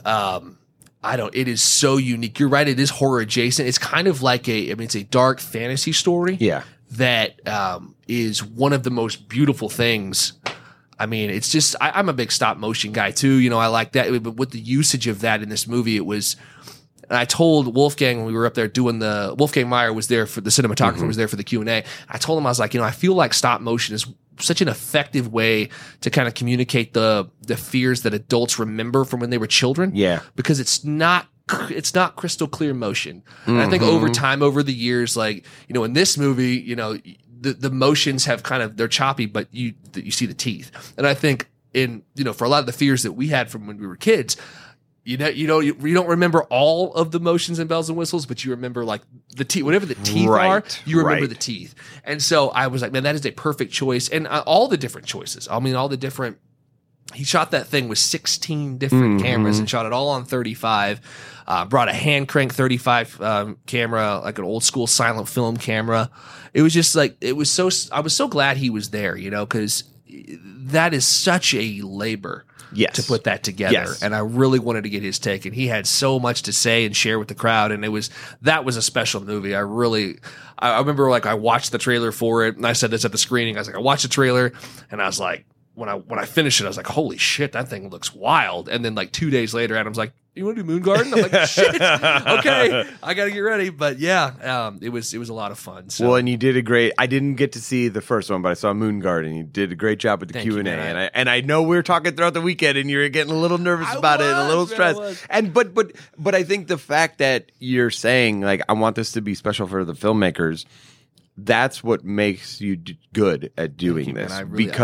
it is so unique. You're right. It is horror adjacent. It's kind of like it's a dark fantasy story. Yeah. That is one of the most beautiful things. I mean, it's just, I'm a big stop motion guy too. I like that. But with the usage of that in this movie, it was, and I told Wolfgang when we were up there doing Wolfgang Meyer was there for the cinematographer, was there for the Q&A. I told him, I was like, I feel like stop motion is such an effective way to kind of communicate the fears that adults remember from when they were children. Yeah. Because it's not crystal clear motion. And I think over time, over the years, like, in this movie, the motions have kind of, they're choppy, but you see the teeth. And I think for a lot of the fears that we had from when we were kids, you don't remember all of the motions and bells and whistles, but you remember like the teeth, whatever the teeth are, you remember the teeth. And so I was like, man, that is a perfect choice. And all the different choices. I mean, all the different, he shot that thing with 16 different cameras and shot it all on 35. Brought a hand crank 35 camera, like an old school silent film camera. It was just like, I was so glad he was there, because that is such a labor. Yes. To put that together. Yes. And I really wanted to get his take, and he had so much to say and share with the crowd. And that was a special movie. I remember, like, I watched the trailer for it, and I said this at the screening. I was like, I watched the trailer, and I was like, when I finished it, I was like, holy shit, that thing looks wild. And then like 2 days later, Adam's like, you want to do Moon Garden? I'm like, shit, okay, I got to get ready. But yeah, it was a lot of fun. So. Well, and you did I didn't get to see the first one, but I saw Moon Garden. You did a great job with the Q&A. And I know we were talking throughout the weekend, and you were getting a little nervous about it, and a little stressed. And but I think the fact that you're saying, like, I want this to be special for the filmmakers, that's what makes you good at doing this.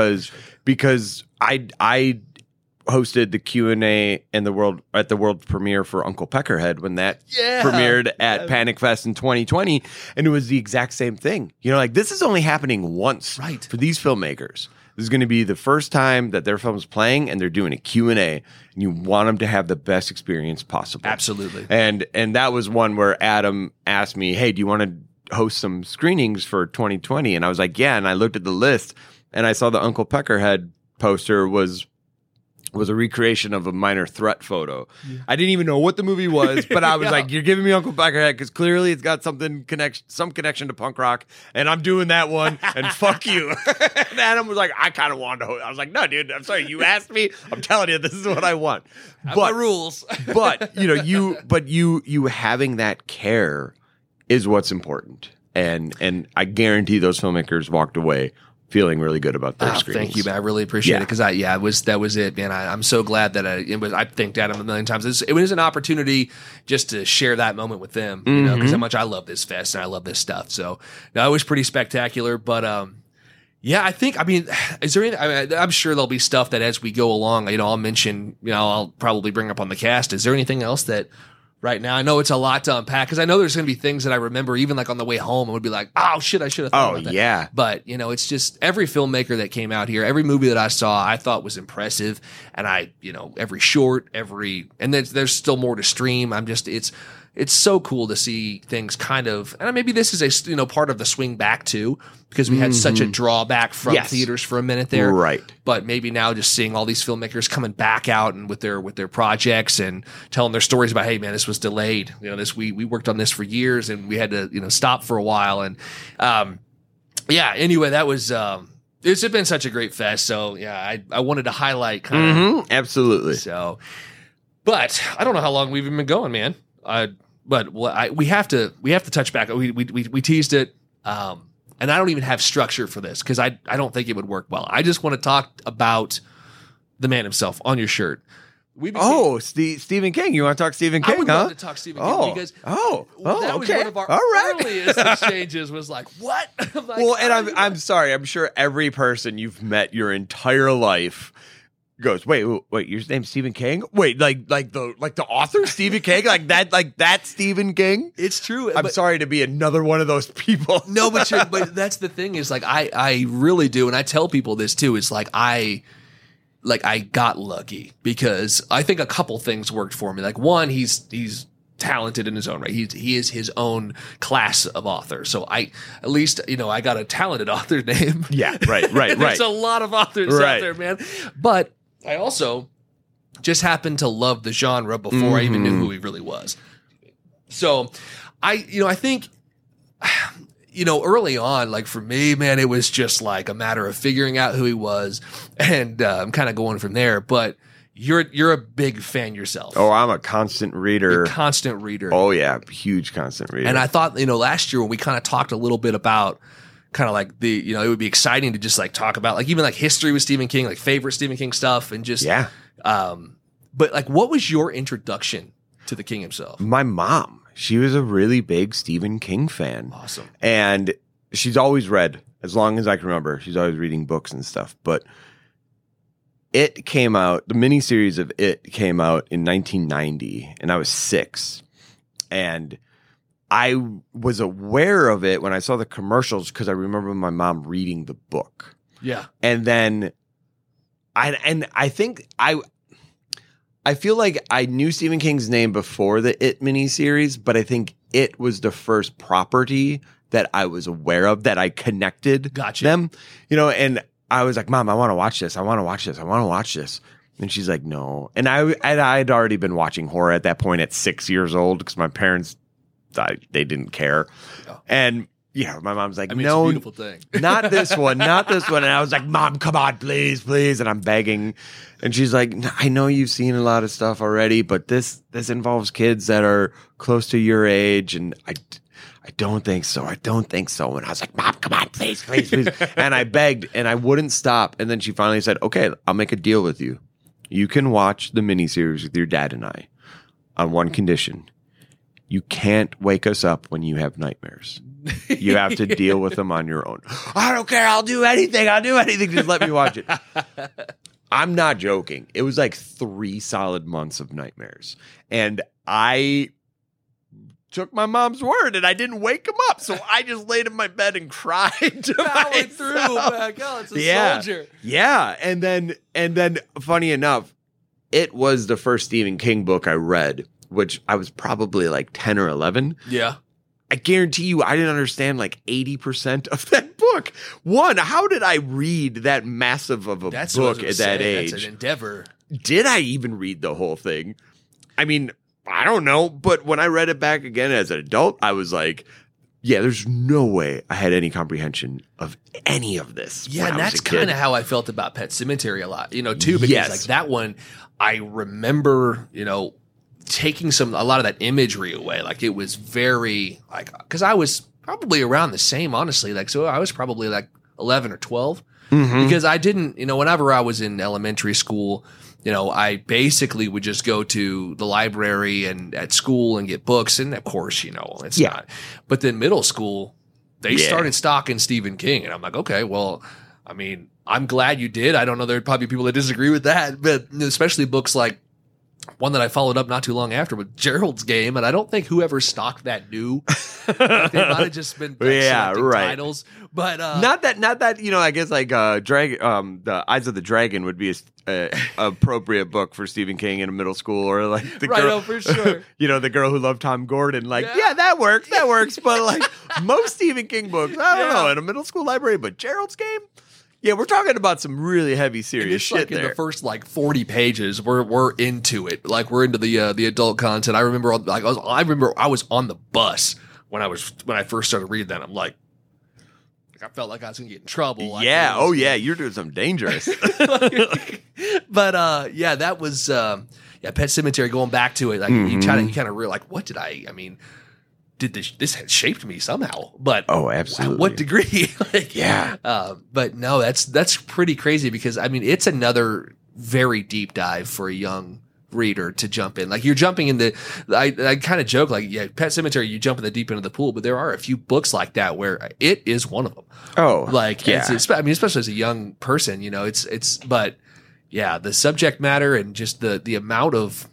Because I hosted the Q&A at the world premiere for Uncle Peckerhead when that premiered at Panic Fest in 2020, and it was the exact same thing. Like, this is only happening once for these filmmakers. This is going to be the first time that their film's playing, and they're doing a Q&A, and you want them to have the best experience possible. Absolutely. And that was one where Adam asked me, hey, do you want to host some screenings for 2020? And I was like, yeah. And I looked at the list, and I saw the Uncle Peckerhead poster was a recreation of a Minor Threat photo. Yeah. I didn't even know what the movie was, but I was like, you're giving me Uncle Peckerhead because clearly it's got some connection to punk rock, and I'm doing that one, and fuck you. And Adam was like, I kind of wanted to host. I was like, no, dude, I'm sorry. You asked me. I'm telling you, this is what I want. But my rules. But, you having that care is what's important. And I guarantee those filmmakers walked away feeling really good about their screenings. Thank you, man. I really appreciate it because that was it, man. I'm so glad that I thanked Adam a million times. It was an opportunity just to share that moment with them, because how much I love this fest and I love this stuff. So no, it was pretty spectacular. But is there anything? I'm sure there'll be stuff that as we go along, I'll mention, I'll probably bring up on the cast. Is there anything else that? Right now, I know it's a lot to unpack because I know there's going to be things that I remember even like on the way home and would be like, oh shit, I should have thought about that. Yeah. But it's just every filmmaker that came out here, every movie that I saw, I thought was impressive. And every short, and there's still more to stream. It's so cool to see things kind of, and maybe this is a part of the swing back too, because we had such a drawback from theaters for a minute there, right? But maybe now just seeing all these filmmakers coming back out and with their projects and telling their stories about, hey man, this was delayed. We worked on this for years and we had to stop for a while. And anyway, that was it's been such a great fest. So yeah, I wanted to highlight kind of absolutely. So, but I don't know how long we've been going, man. But we have to touch back. We teased it, and I don't even have structure for this because I don't think it would work well. I just want to talk about the man himself on your shirt. Stephen King. You want to talk Stephen King? I would love to talk Stephen King because that was one of our earliest exchanges. Was like, what? And I'm sorry. I'm sure every person you've met your entire life goes, wait, your name's Stephen King? Wait, like the author Stephen King? Like that Stephen King? It's true. I'm sorry to be another one of those people. No, but that's the thing is like I really do, and I tell people this too. It's like I got lucky because I think a couple things worked for me. Like one, he's talented in his own right. He is his own class of author. So I got a talented author name. Yeah, right. There's a lot of authors out there, man. But I also just happened to love the genre before I even knew who he really was. So I think, early on, like for me, man, it was just like a matter of figuring out who he was and I'm kind of going from there. But you're a big fan yourself. Oh, I'm a constant reader. Oh yeah, huge constant reader. And I thought, last year when we kind of talked a little bit about kind of like it would be exciting to just like talk about like even like history with Stephen King, like favorite Stephen King stuff and just but like what was your introduction to the King himself? My mom, she was a really big Stephen King fan. Awesome. And she's always read, as long as I can remember, she's always reading books and stuff. But It came out, the miniseries of It came out in 1990 and I was 6. And I was aware of it when I saw the commercials because I remember my mom reading the book. Yeah. And then I think I feel like I knew Stephen King's name before the It miniseries, but I think It was the first property that I was aware of that I connected them. And I was like, Mom, I want to watch this. I want to watch this. I want to watch this. And she's like, no. And I'd already been watching horror at that point at 6 years old because my parents they didn't care. Oh. And my mom's like, no, it's a beautiful thing. not this one. And I was like, Mom, come on, please, please. And I'm begging. And she's like, I know you've seen a lot of stuff already, but this involves kids that are close to your age. And I don't think so. I don't think so. And I was like, Mom, come on, please, please, please. And I begged and I wouldn't stop. And then she finally said, okay, I'll make a deal with you. You can watch the miniseries with your dad and I on one condition. You can't wake us up when you have nightmares. You have to deal with them on your own. I don't care. I'll do anything. Just let me watch it. I'm not joking. It was like 3 solid months of nightmares. And I took my mom's word and I didn't wake him up. So I just laid in my bed and cried to Powering myself. through, back out. It's a soldier. Yeah. And then funny enough, it was the first Stephen King book I read, which I was probably like 10 or 11. Yeah. I guarantee you I didn't understand like 80% of that book. One, how did I read that massive of a That's what I was book gonna at that say. age? That's an endeavor. Did I even read the whole thing? I mean, I don't know, but when I read it back again as an adult, I was like, yeah, there's no way I had any comprehension of any of this. Yeah, when and I was that's a kid. kind of how I felt about Pet Sematary a lot, too, because Yes. like that one, I remember, taking a lot of that imagery away. Like it was very because I was probably around the same, honestly. Like, so I was probably like 11 or 12 because I didn't, whenever I was in elementary school, I basically would just go to the library and at school and get books. And of course, it's not. But then middle school, they started stocking Stephen King. And I'm like, okay, well, I mean, I'm glad you did. I don't know. There are probably people that disagree with that, but especially books like one that I followed up not too long after with Gerald's Game. And I don't think whoever stocked that knew. They might have just been selecting titles. But not that I guess like the Eyes of the Dragon would be a appropriate book for Stephen King in a middle school, or like the girl, for sure. The girl who loved Tom Gordon. Like, yeah, that works. But like most Stephen King books, I don't know, in a middle school library. But Gerald's Game, yeah, we're talking about some really heavy, serious shit like there. In the first 40 pages, we're into it. Like we're into the adult content. I remember I was on the bus when I first started reading that. I'm like, I felt like I was gonna get in trouble. Like, you're doing something dangerous. But that was Pet Sematary. Going back to it, like you kind of realize, like, what did I mean? Did this had shaped me somehow? But absolutely. What degree? But no, that's pretty crazy because I mean it's another very deep dive for a young reader to jump in. Like you're jumping in I kind of joke like, Pet Sematary, you jump in the deep end of the pool, but there are a few books like that where it is one of them. Especially as a young person, but the subject matter and just the amount of,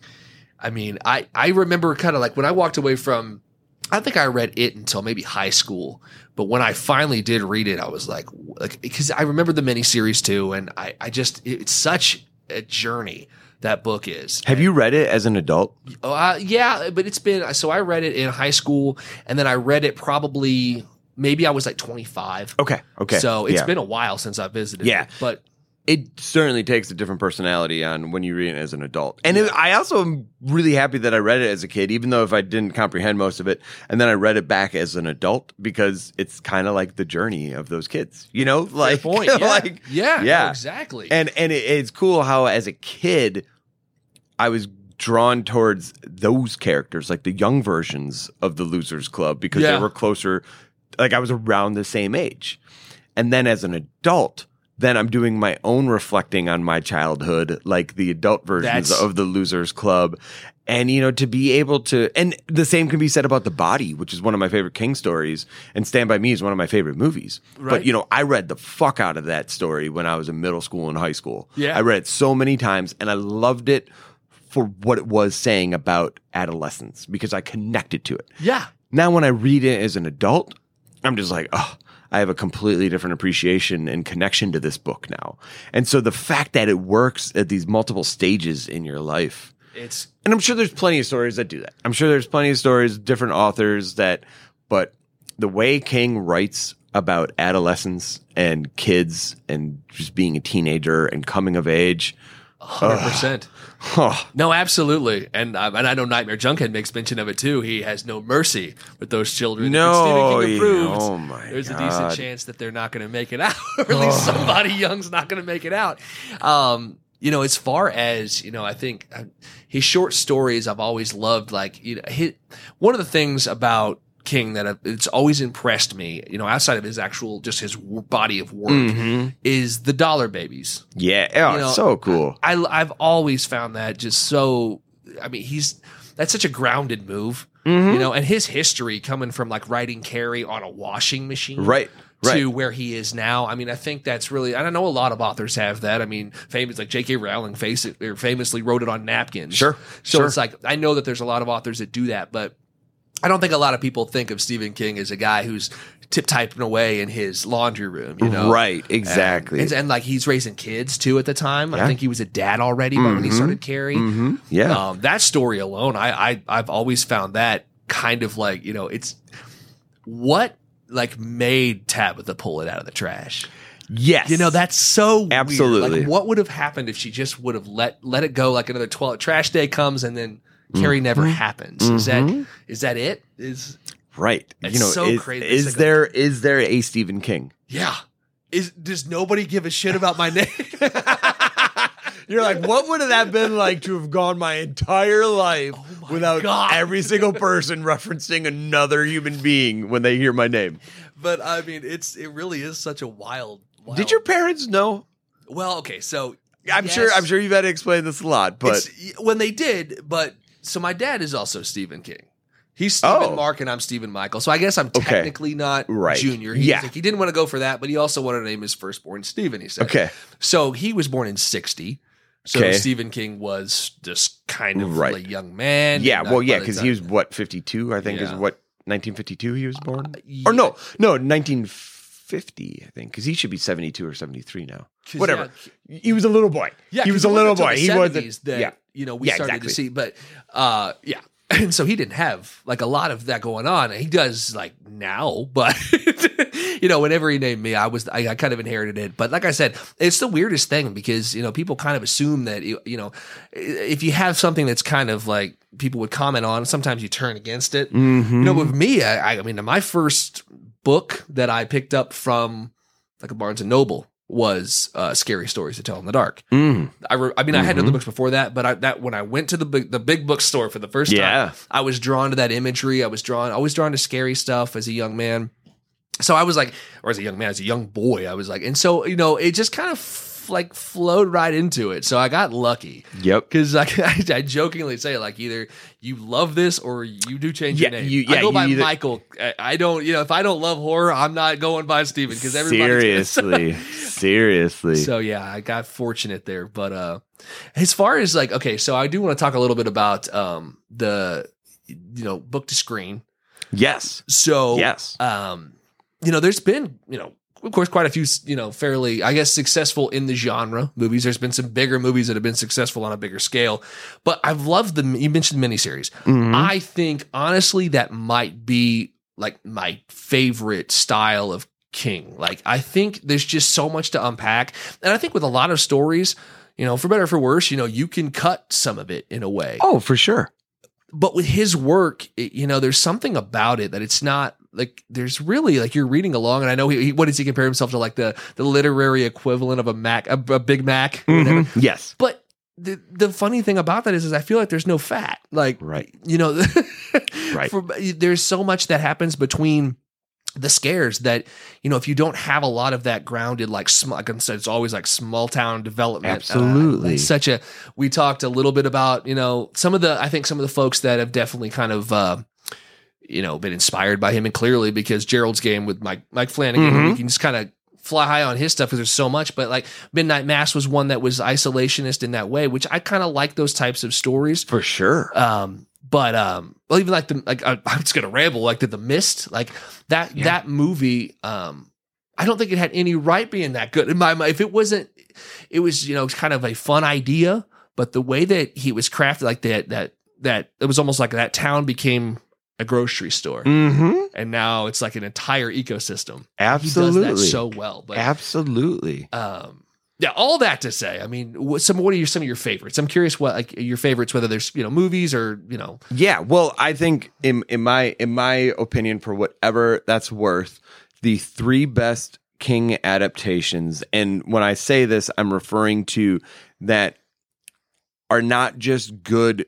I remember kind of like when I walked away from, I think I read it until maybe high school, but when I finally did read it, I was like, because I remember the miniseries too. And it's such a journey. That book is. Have you read it as an adult? Yeah, but it's been, so I read it in high school and then I read it probably, maybe I was like 25. Okay. So it's been a while since I visited it. But it certainly takes a different personality on when you read it as an adult. And I also am really happy that I read it as a kid, even though if I didn't comprehend most of it. And then I read it back as an adult because it's kind of like the journey of those kids, like, fair point. No, exactly. And it's cool how as a kid, I was drawn towards those characters, like the young versions of the Losers Club, because they were closer. Like I was around the same age. And then as an adult, then I'm doing my own reflecting on my childhood, like the adult versions of the Losers Club. And, to be able to, and the same can be said about The Body, which is one of my favorite King stories, and Stand By Me is one of my favorite movies. Right. But, I read the fuck out of that story when I was in middle school and high school. Yeah. I read it so many times and I loved it for what it was saying about adolescence because I connected to it. Yeah. Now, when I read it as an adult, I'm just like, I have a completely different appreciation and connection to this book now. And so the fact that it works at these multiple stages in your life, and I'm sure there's plenty of stories that do that. I'm sure there's plenty of stories, different authors but the way King writes about adolescence and kids and just being a teenager and coming of age, 100%. No, absolutely. And I know Nightmare Junkhead makes mention of it too. He has no mercy with those children. No, Stephen King approves, oh my there's God. a decent chance that they're not going to make it out. Or at least somebody young's not going to make it out. As far as, I think his short stories I've always loved. Like, one of the things about King that it's always impressed me, outside of his actual, just his body of work, is the Dollar Babies. Yeah. It's so cool. I've always found that just so, that's such a grounded move, and his history coming from like writing Carrie on a washing machine. Right. To where he is now. I think that's really, and I know a lot of authors have that. Famous like J.K. Rowling famously wrote it on napkins. Sure. So it's like, I know that there's a lot of authors that do that, but I don't think a lot of people think of Stephen King as a guy who's typing away in his laundry room, you know? Right, exactly. And like he's raising kids too at the time. Yeah. I think he was a dad already by when he started Carrie. Yeah. That story alone, I've always found that kind of like, you know, it's what like made Tabitha pull it out of the trash. Yes. You know, that's so Absolutely. weird. Like, what would have happened if she just would have let it go like another 12 trash day comes and then Carrie never happens? Is that it? Right. It's You know, so crazy. It's Is like there a Stephen King? Yeah. Does nobody give a shit about my name? You're like, what would have that been like to have gone my entire life without God. every single person referencing another human being when they hear my name? But I mean, it really is such a wild. Did your parents know? Well, okay, so I'm yes, sure you've had to explain this a lot, but when they did, but so my dad is also Stephen King. He's Stephen Mark and I'm Stephen Michael. So I guess I'm technically not Junior. He didn't want to go for that, but he also wanted to name his firstborn Stephen, he said. Okay. So he was born in 1960. So Stephen King was just kind of a young man. Yeah, well, yeah, because he was, 52, I think, is what, 1952 he was born? Or no, 1950, I think, because he should be 72 or 73 now. Whatever. He was a little boy. Yeah, he was a little boy. He was you know, we started to see, but yeah. And so he didn't have like a lot of that going on. He does like now, but you know, whenever he named me, I kind of inherited it. But like I said, it's the weirdest thing because, you know, people kind of assume that, you know, if you have something that's kind of like people would comment on, sometimes you turn against it. You know, with me, I mean, my first book that I picked up from like a Barnes and Noble was Scary Stories to Tell in the Dark. I mean, I had other books before that, but when I went to the big bookstore for the first time, I was drawn to that imagery. I was drawn to scary stuff as a young man. So I was like, or as a young man, as a young boy, I was like, and so, you know, it just kind of like flowed right into it. So I got lucky. Yep. Because I jokingly say like either you love this or you do change your name. I go by Michael. I don't, you know, if I don't love horror, I'm not going by Stephen because everybody seriously. So yeah, I got fortunate there. But as far as like, okay, so I do want to talk a little bit about the, you know, book to screen. Yes. So yes. You know, there's been, you know, of course, quite a few, you know, fairly, I guess, successful in the genre movies. There's been some bigger movies that have been successful on a bigger scale. But I've loved you mentioned the miniseries. I think, honestly, that might be like my favorite style of King. Like, I think there's just so much to unpack. And I think with a lot of stories, you know, for better or for worse, you know, you can cut some of it in a way. Oh, for sure. But with his work, you know, there's something about it that it's not like there's really like you're reading along. And I know what does he compare himself to, like the literary equivalent of a Big Mac or whatever. Yes. But the funny thing about that is I feel like there's no fat. Like, you know, there's so much that happens between the scares that, you know, if you don't have a lot of that grounded, like I said, it's always like small town development. Absolutely. We talked a little bit about, you know, I think some of the folks that have definitely kind of, you know, been inspired by him, and clearly because Gerald's Game with Mike Flanagan, we can just kind of fly high on his stuff because there's so much. But like Midnight Mass was one that was isolationist in that way, which I kind of like those types of stories for sure. But well, even like I'm just gonna ramble. Like The Mist, like that movie. I don't think it had any right being that good in my mind. If it wasn't, it was, you know, kind of a fun idea, but the way that he was crafted, like that it was almost like that town became a grocery store, and now it's like an entire ecosystem. Absolutely, he does that so well. But absolutely. Yeah, all that to say, I mean, what are some of your favorites? I'm curious what like your favorites, whether there's, you know, movies or, you know. Yeah, well, I think in my opinion, for whatever that's worth, the 3 best King adaptations, and when I say this, I'm referring to that are not just good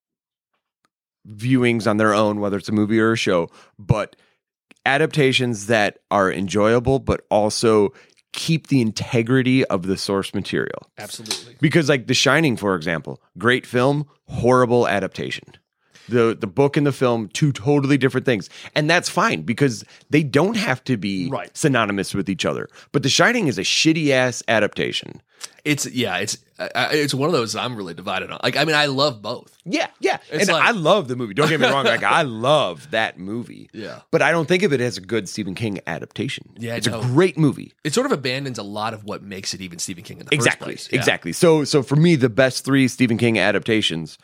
viewings on their own, whether it's a movie or a show, but adaptations that are enjoyable, but also keep the integrity of the source material. Absolutely. Because like The Shining, for example, great film, horrible adaptation. The book and the film, two totally different things. And that's fine because they don't have to be synonymous with each other. But The Shining is a shitty ass adaptation. It's one of those I'm really divided on. Like, I mean, I love both. Yeah. And I love the movie. Don't get me wrong. Like, I love that movie. Yeah. But I don't think of it as a good Stephen King adaptation. Yeah, it's a great movie. It sort of abandons a lot of what makes it even Stephen King in the first place. Yeah. Exactly. So for me, the best 3 Stephen King adaptations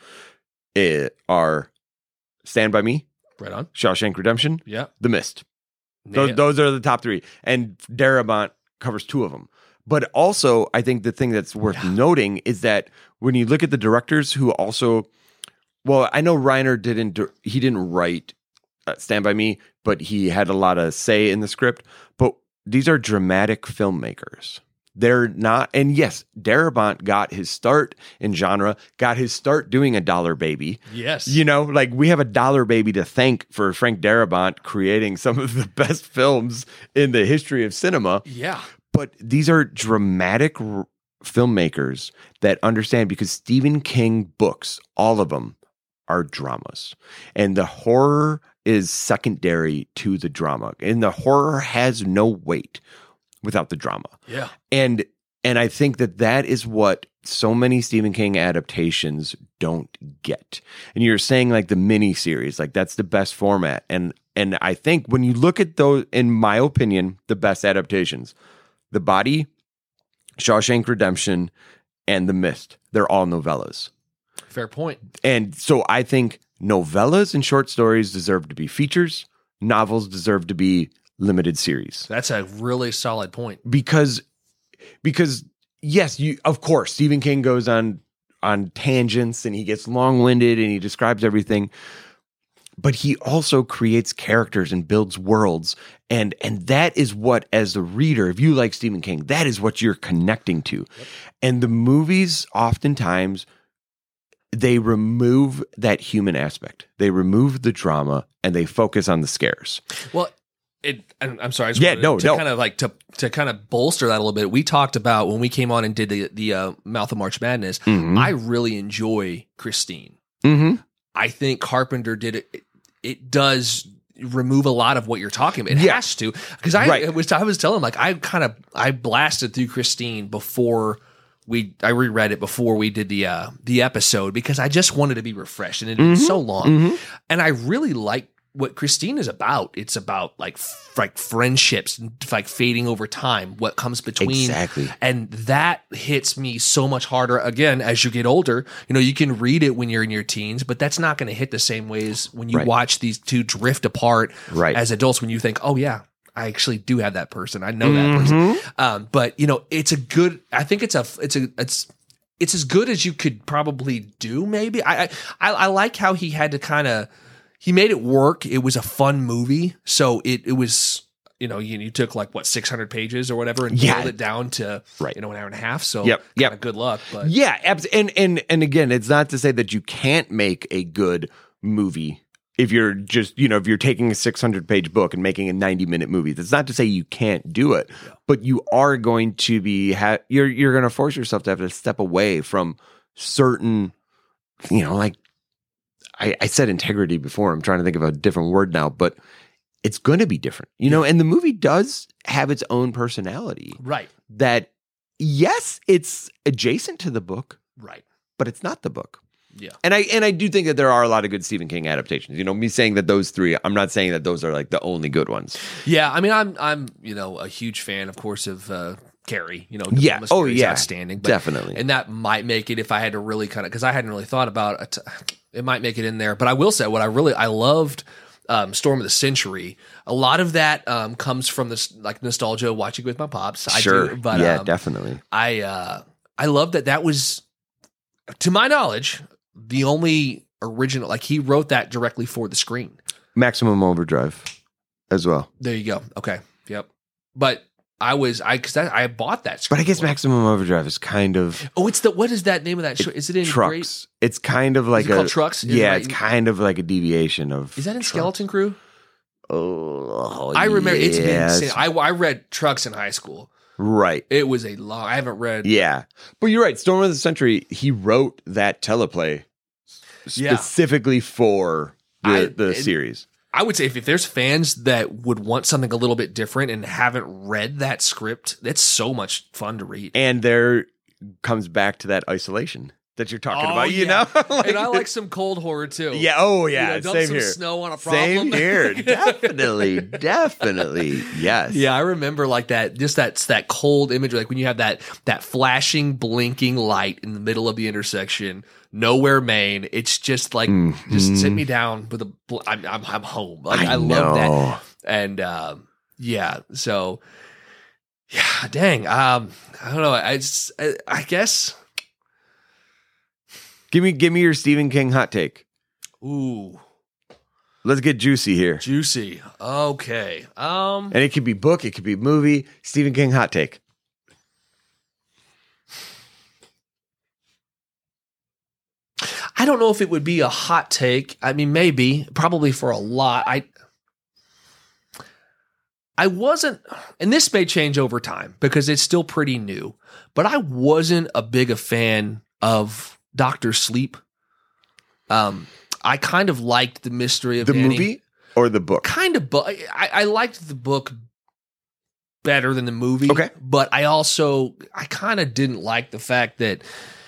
are Stand By Me, right on, Shawshank Redemption, yeah, The Mist. Those are the top 3, and Darabont covers 2 of them. But also, I think the thing that's worth noting is that when you look at the directors who also, well, I know Reiner didn't write Stand By Me, but he had a lot of say in the script. But these are dramatic filmmakers. They're not, and yes, Darabont got his start in genre, got his start doing A Dollar Baby. Yes. You know, like we have A Dollar Baby to thank for Frank Darabont creating some of the best films in the history of cinema. Yeah. But these are dramatic filmmakers that understand, because Stephen King books, all of them are dramas. And the horror is secondary to the drama. And the horror has no weight without the drama. Yeah. And I think that is what so many Stephen King adaptations don't get. And you're saying like the mini series, like that's the best format. And I think when you look at those, in my opinion, the best adaptations, The Body, Shawshank Redemption, and The Mist, they're all novellas. Fair point. And so I think novellas and short stories deserve to be features. Novels deserve to be limited series. That's a really solid point. Because yes, of course, Stephen King goes on tangents and he gets long-winded and he describes everything, but he also creates characters and builds worlds, and that is what, as a reader, if you like Stephen King, that is what you're connecting to. Yep. And the movies oftentimes, they remove that human aspect. They remove the drama and they focus on the scares. Well, I'm sorry. To kind of bolster that a little bit, we talked about when we came on and did the Mouth of March Madness. Mm-hmm. I really enjoy Christine. Mm-hmm. I think Carpenter did it. It does remove a lot of what you're talking about. It has to, because I was telling him, like, I blasted through Christine before I reread it before we did the episode, because I just wanted to be refreshed, and it had been so long, and I really like what Christine is about. It's about like friendships, like fading over time, what comes between. Exactly. And that hits me so much harder again as you get older. You know, you can read it when you're in your teens, but that's not going to hit the same ways when you watch these two drift apart as adults, when you think, oh yeah, I actually do have that person. I know that person. But you know, I think it's as good as you could probably do. Maybe I like how he had to he made it work. It was a fun movie. So it was, you know, you took like 600 pages or whatever and boiled it down to, an hour and a half. So good luck. But and again, it's not to say that you can't make a good movie if you're just, if you're taking a 600-page book and making a 90-minute movie. That's not to say you can't do it, but you are going to be, you're going to force yourself to have to step away from certain, like, I said integrity before. I'm trying to think of a different word now, but it's going to be different, and the movie does have its own personality. Right. That, yes, it's adjacent to the book. Right. But it's not the book. Yeah. And I do think that there are a lot of good Stephen King adaptations. Me saying that those 3, I'm not saying that those are like the only good ones. Yeah. I mean, I'm a huge fan, of course, of Carrie, outstanding. But, definitely. And that might make it, if I had to really because I hadn't really thought about it, it might make it in there. But I will say I loved Storm of the Century. A lot of that comes from this like nostalgia, watching with my pops. Sure. I do, but definitely. I love that was, to my knowledge, the only original, like he wrote that directly for the screen. Maximum Overdrive as well. There you go. Okay. Yep. But I bought that script. But I guess Maximum Overdrive is kind of... Oh, what is that name of that show? Is it in Trucks? It's kind of like called Trucks? It's kind of like a deviation of... Is that in Skeleton Crew? Oh, I remember it's been insane. I read Trucks in high school. Right. It was I haven't read... Yeah. But you're right. Storm of the Century, he wrote that teleplay specifically for the series. I would say if there's fans that would want something a little bit different and haven't read that script, that's so much fun to read. And there comes back to that isolation that you're talking about, you know? And I like some cold horror too. Yeah. Oh, yeah. Dump Same some here. snow on a problem. Same here. Definitely. Yes. Yeah, I remember like that. Just that cold image, like when you have that flashing, blinking light in the middle of the intersection, nowhere, Maine. It's just like just sit me down with a. I'm home. Like I love that. And yeah, so yeah, dang. I don't know. I guess. Give me your Stephen King hot take. Ooh. Let's get juicy here. Juicy. Okay. And it could be book, it could be movie. Stephen King hot take. I don't know if it would be a hot take. I mean, maybe, probably for a lot. I wasn't, and this may change over time because it's still pretty new, but I wasn't a big a fan of Dr. Sleep. I kind of liked the mystery of the Danny. movie or the book. Kind of, but I liked the book better than the movie. Okay, but I kind of didn't like the fact that,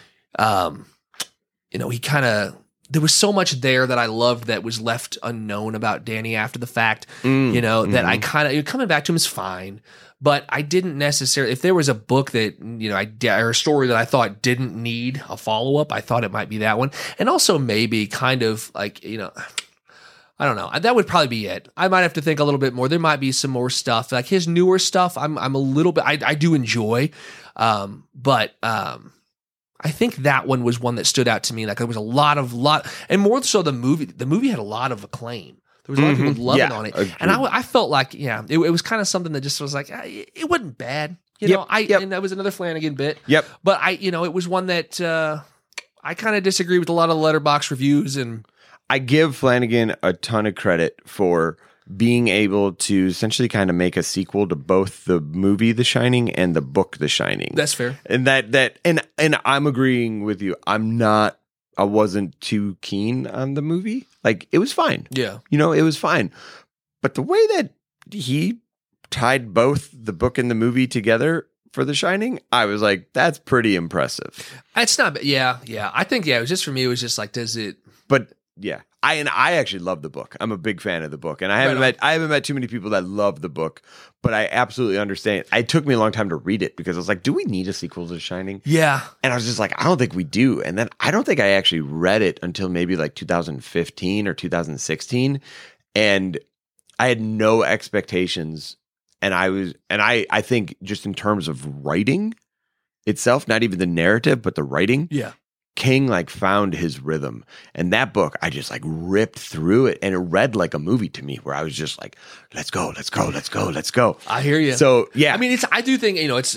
he kind of. There was so much there that I loved that was left unknown about Danny after the fact. That I kind of coming back to him is fine. But I didn't necessarily, if there was a book that, or a story that I thought didn't need a follow-up, I thought it might be that one. And also maybe kind of like, I don't know. That would probably be it. I might have to think a little bit more. There might be some more stuff. Like his newer stuff, I'm a little bit, I do enjoy. But I think that one was one that stood out to me. Like there was a lot, and more so the movie. The movie had a lot of acclaim. There was a lot of people loving on it. Agreed. And I felt like, it was kind of something that just was like, it wasn't bad. And that was another Flanagan bit. Yep. But it was one that I kind of disagree with a lot of the Letterboxd reviews. And I give Flanagan a ton of credit for being able to essentially kind of make a sequel to both the movie The Shining and the book The Shining. That's fair. And and I'm agreeing with you. I wasn't too keen on the movie. Like, it was fine. Yeah. It was fine. But the way that he tied both the book and the movie together for The Shining, I was like, that's pretty impressive. It's not, yeah. I think, it was just for me, it was just like, does it. But yeah, I actually love the book. I'm a big fan of the book. And I haven't met too many people that love the book, but I absolutely understand. It took me a long time to read it because I was like, do we need a sequel to The Shining? Yeah. And I was just like, I don't think we do. And then I don't think I actually read it until maybe like 2015 or 2016. And I had no expectations. And I think just in terms of writing itself, not even the narrative, but the writing. Yeah. King found his rhythm, and that book I just ripped through it, and it read like a movie to me where I was just like, let's go. I hear you. So yeah, I mean, I do think it's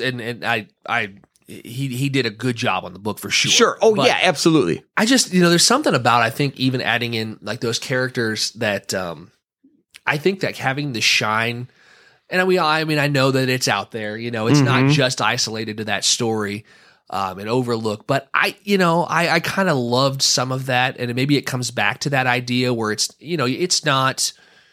he did a good job on the book for sure. Sure. Oh yeah, absolutely. I just there's something about I think even adding in like those characters that I think that having the shine, and I know that it's out there. It's not just isolated to that story. And overlook, but I kind of loved some of that, and maybe it comes back to that idea where it's not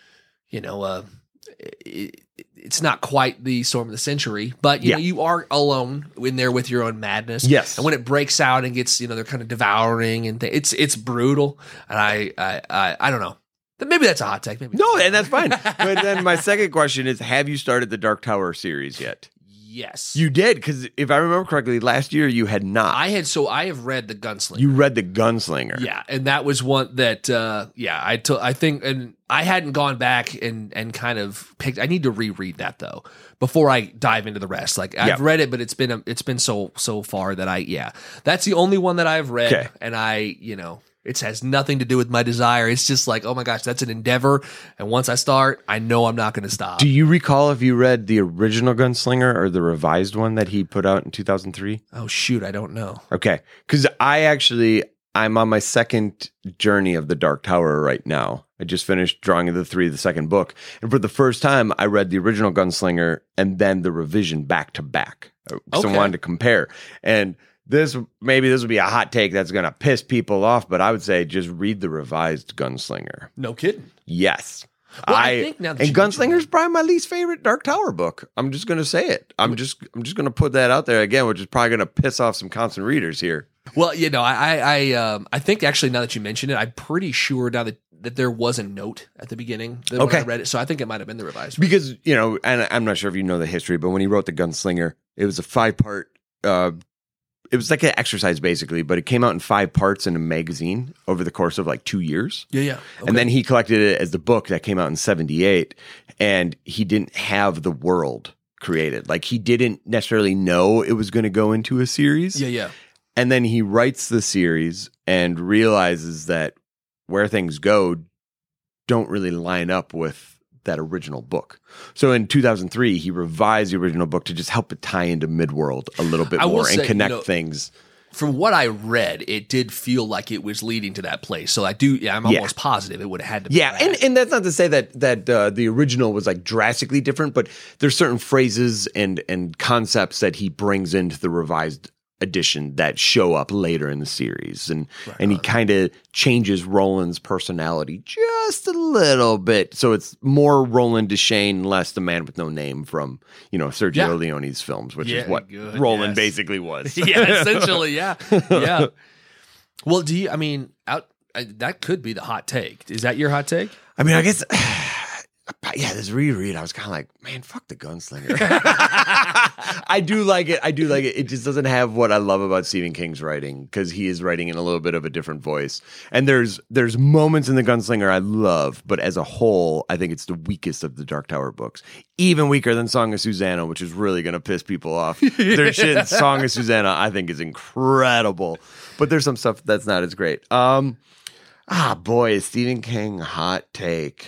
it's not quite the storm of the century, but you are alone in there with your own madness. Yes, and when it breaks out and gets they're kind of devouring and it's brutal, and I don't know. Maybe that's a hot take. Maybe no, and that's fine. But then my second question is: have you started the Dark Tower series yet? Yes. You did, because if I remember correctly, last year you had not. I have read The Gunslinger. You read The Gunslinger. Yeah, and that was one that, I think, and I hadn't gone back and kind of picked, I need to reread that, though, before I dive into the rest. Like, I've read it, but it's been so far that that's the only one that I've read, okay. And it has nothing to do with my desire. It's just like, oh my gosh, that's an endeavor. And once I start, I know I'm not going to stop. Do you recall if you read the original Gunslinger or the revised one that he put out in 2003? Oh, shoot. I don't know. Okay. Because I'm on my second journey of the Dark Tower right now. I just finished Drawing of the Three, the second book. And for the first time, I read the original Gunslinger and then the revision back to back. So I wanted to compare. And maybe this would be a hot take that's going to piss people off, but I would say just read the revised Gunslinger. No kidding. Yes. Well, I think now that and you mention Gunslinger's probably my least favorite Dark Tower book. I'm just going to say it. I'm just going to put that out there again, which is probably going to piss off some constant readers here. Well, I think actually now that you mention it, I'm pretty sure now that there was a note at the beginning when I read it, so I think it might have been the revised version. Because, and I'm not sure if you know the history, but when he wrote the Gunslinger, it was a 5-part. It was like an exercise basically, but it came out in 5 parts in a magazine over the course of like 2 years. Yeah. Okay. And then he collected it as the book that came out in 1978, and he didn't have the world created. Like he didn't necessarily know it was going to go into a series. Yeah. And then he writes the series and realizes that where things go don't really line up with that original book. So in 2003, he revised the original book to just help it tie into Midworld a little bit more and connect things. From what I read, it did feel like it was leading to that place. So I'm almost positive it would have had to be that. And that's not to say that the original was like drastically different, but there's certain phrases and concepts that he brings into the revised edition that show up later in the series, and he kind of changes Roland's personality just a little bit, so it's more Roland Deschain, less the man with no name from Sergio Leone's films, which is what Roland basically was. Yeah, essentially, yeah. Well, that could be the hot take. Is that your hot take? I mean, I guess. Yeah, this reread, I was kind of like, man, fuck the Gunslinger. I do like it. It just doesn't have what I love about Stephen King's writing, because he is writing in a little bit of a different voice. And there's moments in the Gunslinger I love, but as a whole, I think it's the weakest of the Dark Tower books. Even weaker than Song of Susanna, which is really going to piss people off. Their shit in Song of Susanna, I think, is incredible. But there's some stuff that's not as great. Boy, Stephen King hot take.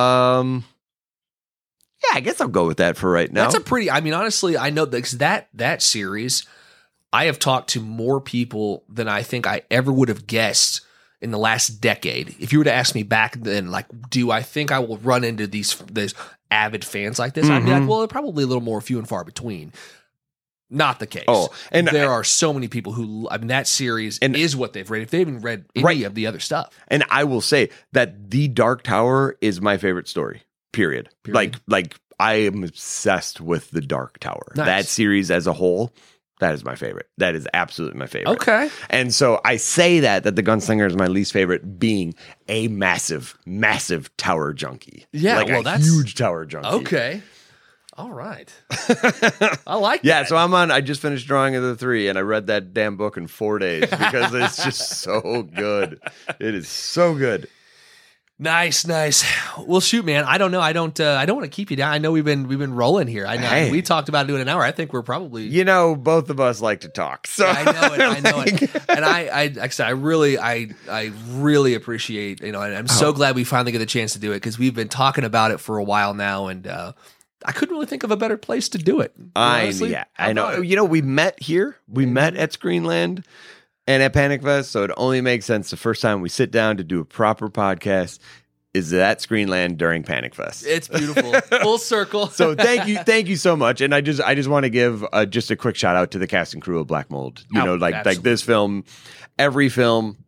Yeah, I guess I'll go with that for right now. That's a pretty. I mean, honestly, I know that series. I have talked to more people than I think I ever would have guessed in the last decade. If you were to ask me back then, like, do I think I will run into these avid fans like this? I'd be like, well, they're probably a little more few and far between. Not the case. Oh, and there are so many people who, that series is what they've read. If they haven't read any of the other stuff. And I will say that The Dark Tower is my favorite story, period. Like I am obsessed with The Dark Tower. Nice. That series as a whole, that is my favorite. That is absolutely my favorite. Okay. And so I say that The Gunslinger is my least favorite, being a massive, massive tower junkie. Yeah, that's huge tower junkie. Okay. All right. I like that. Yeah, so I just finished Drawing of the Three, and I read that damn book in 4 days because it's just so good. It is so good. Nice. Well, shoot, man. I don't know. I don't want to keep you down. I know we've been rolling here. I know we talked about doing an hour. I think we're probably both of us like to talk. So I know it. And like I said, I really appreciate, and I'm so glad we finally get the chance to do it, because we've been talking about it for a while now, and I couldn't really think of a better place to do it. I know. We met here. We met at Screenland and at Panic Fest, so it only makes sense the first time we sit down to do a proper podcast is at Screenland during Panic Fest. It's beautiful. Full circle. So thank you so much. And I just want to give just a quick shout out to the cast and crew of Black Mold. Like this film, every film.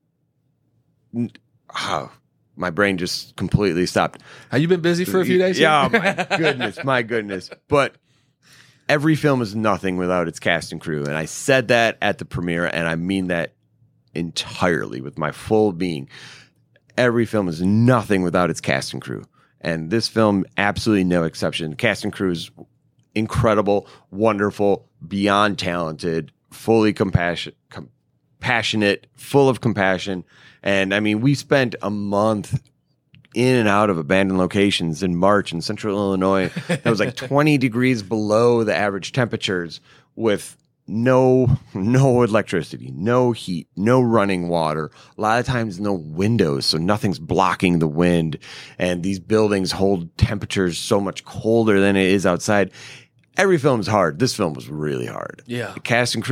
My brain just completely stopped. Have you been busy for a few days? Yeah, my goodness. But every film is nothing without its cast and crew. And I said that at the premiere, and I mean that entirely with my full being. Every film is nothing without its cast and crew. And this film, absolutely no exception. Cast and crew is incredible, wonderful, beyond talented, fully passionate, full of compassion. And I mean, we spent a month in and out of abandoned locations in March in central Illinois. It was like 20 degrees below the average temperatures, with no electricity, no heat, no running water. A lot of times no windows, so nothing's blocking the wind. And these buildings hold temperatures so much colder than it is outside. Every film is hard. This film was really hard. Yeah. The cast and crew,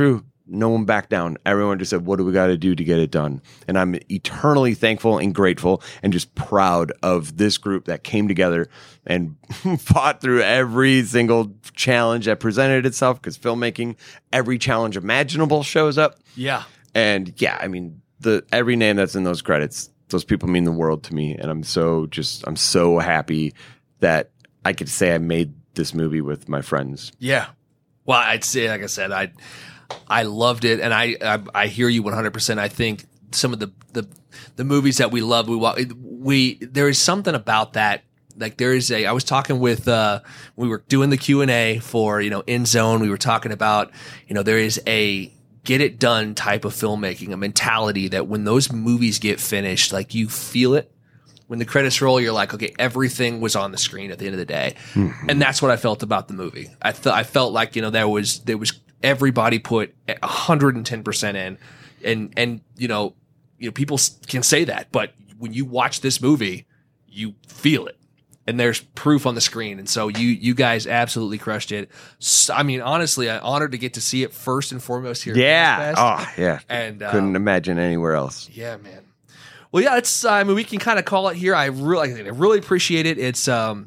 No one backed down. Everyone just said, what do we got to do to get it done? And I'm eternally thankful and grateful and just proud of this group that came together and fought through every single challenge that presented itself, because filmmaking, every challenge imaginable shows up. Yeah. And yeah, I mean, every name that's in those credits, those people mean the world to me. And I'm so happy that I could say I made this movie with my friends. Yeah. Well, I'd say, like I said, I loved it, and I hear you 100%. I think some of the movies that we love, there is something about that. Like I was talking with, we were doing the Q&A for, In Zone. We were talking about, there is a get it done type of filmmaking, a mentality that when those movies get finished, like you feel it. When the credits roll, you're like, okay, everything was on the screen at the end of the day. Mm-hmm. And that's what I felt about the movie. I felt like, there was everybody put 110% in, and people can say that, but when you watch this movie, you feel it, and there's proof on the screen. And so you guys absolutely crushed it. So, I mean, honestly, I'm honored to get to see it first and foremost here. Yeah. Oh, yeah. And couldn't imagine anywhere else. Yeah, man. Well, yeah, it's. I mean, we can kind of call it here. I really appreciate it. It's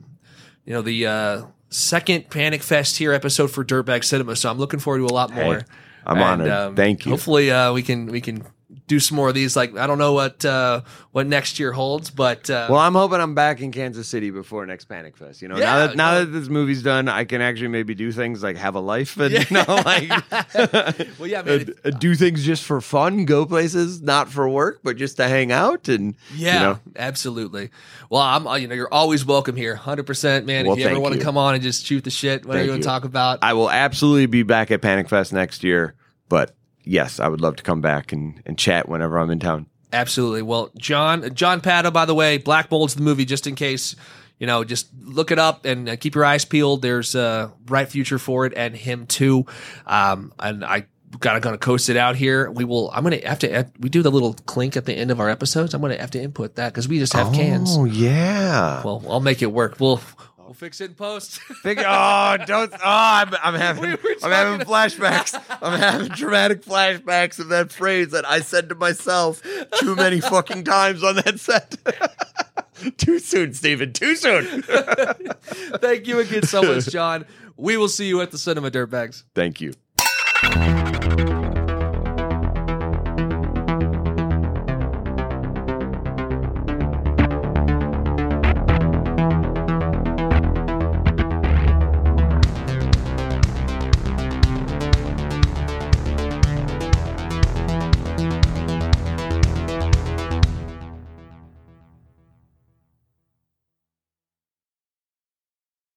the second Panic Fest here episode for Dirtbag Cinema, so I'm looking forward to a lot more. Hey, I'm honored. Thank you. Hopefully, we can do some more of these. Like, I don't know what next year holds, but well, I'm hoping I'm back in Kansas City before next Panic Fest. Now that this movie's done, I can actually maybe do things like have a life and well, yeah, man, do things just for fun, go places not for work, but just to hang out and absolutely. Well, I'm you're always welcome here, 100%, man. Well, if you ever want to come on and just shoot the shit, whatever you want to talk about, I will absolutely be back at Panic Fest next year, but. Yes, I would love to come back and chat whenever I'm in town. Absolutely. Well, John Pado, by the way, Black Mold's the movie, just in case, just look it up and keep your eyes peeled. There's a bright future for it and him too. And I gonna coast it out here. I'm going to have to, we do the little clink at the end of our episodes. I'm going to have to input that because we just have cans. Oh, yeah. Well, I'll make it work. We'll fix it in post. I'm having flashbacks. I'm having dramatic flashbacks of that phrase that I said to myself too many fucking times on that set. Too soon, Steven. Too soon. Thank you again so much, John. We will see you at the Cinema Dirtbags. Thank you.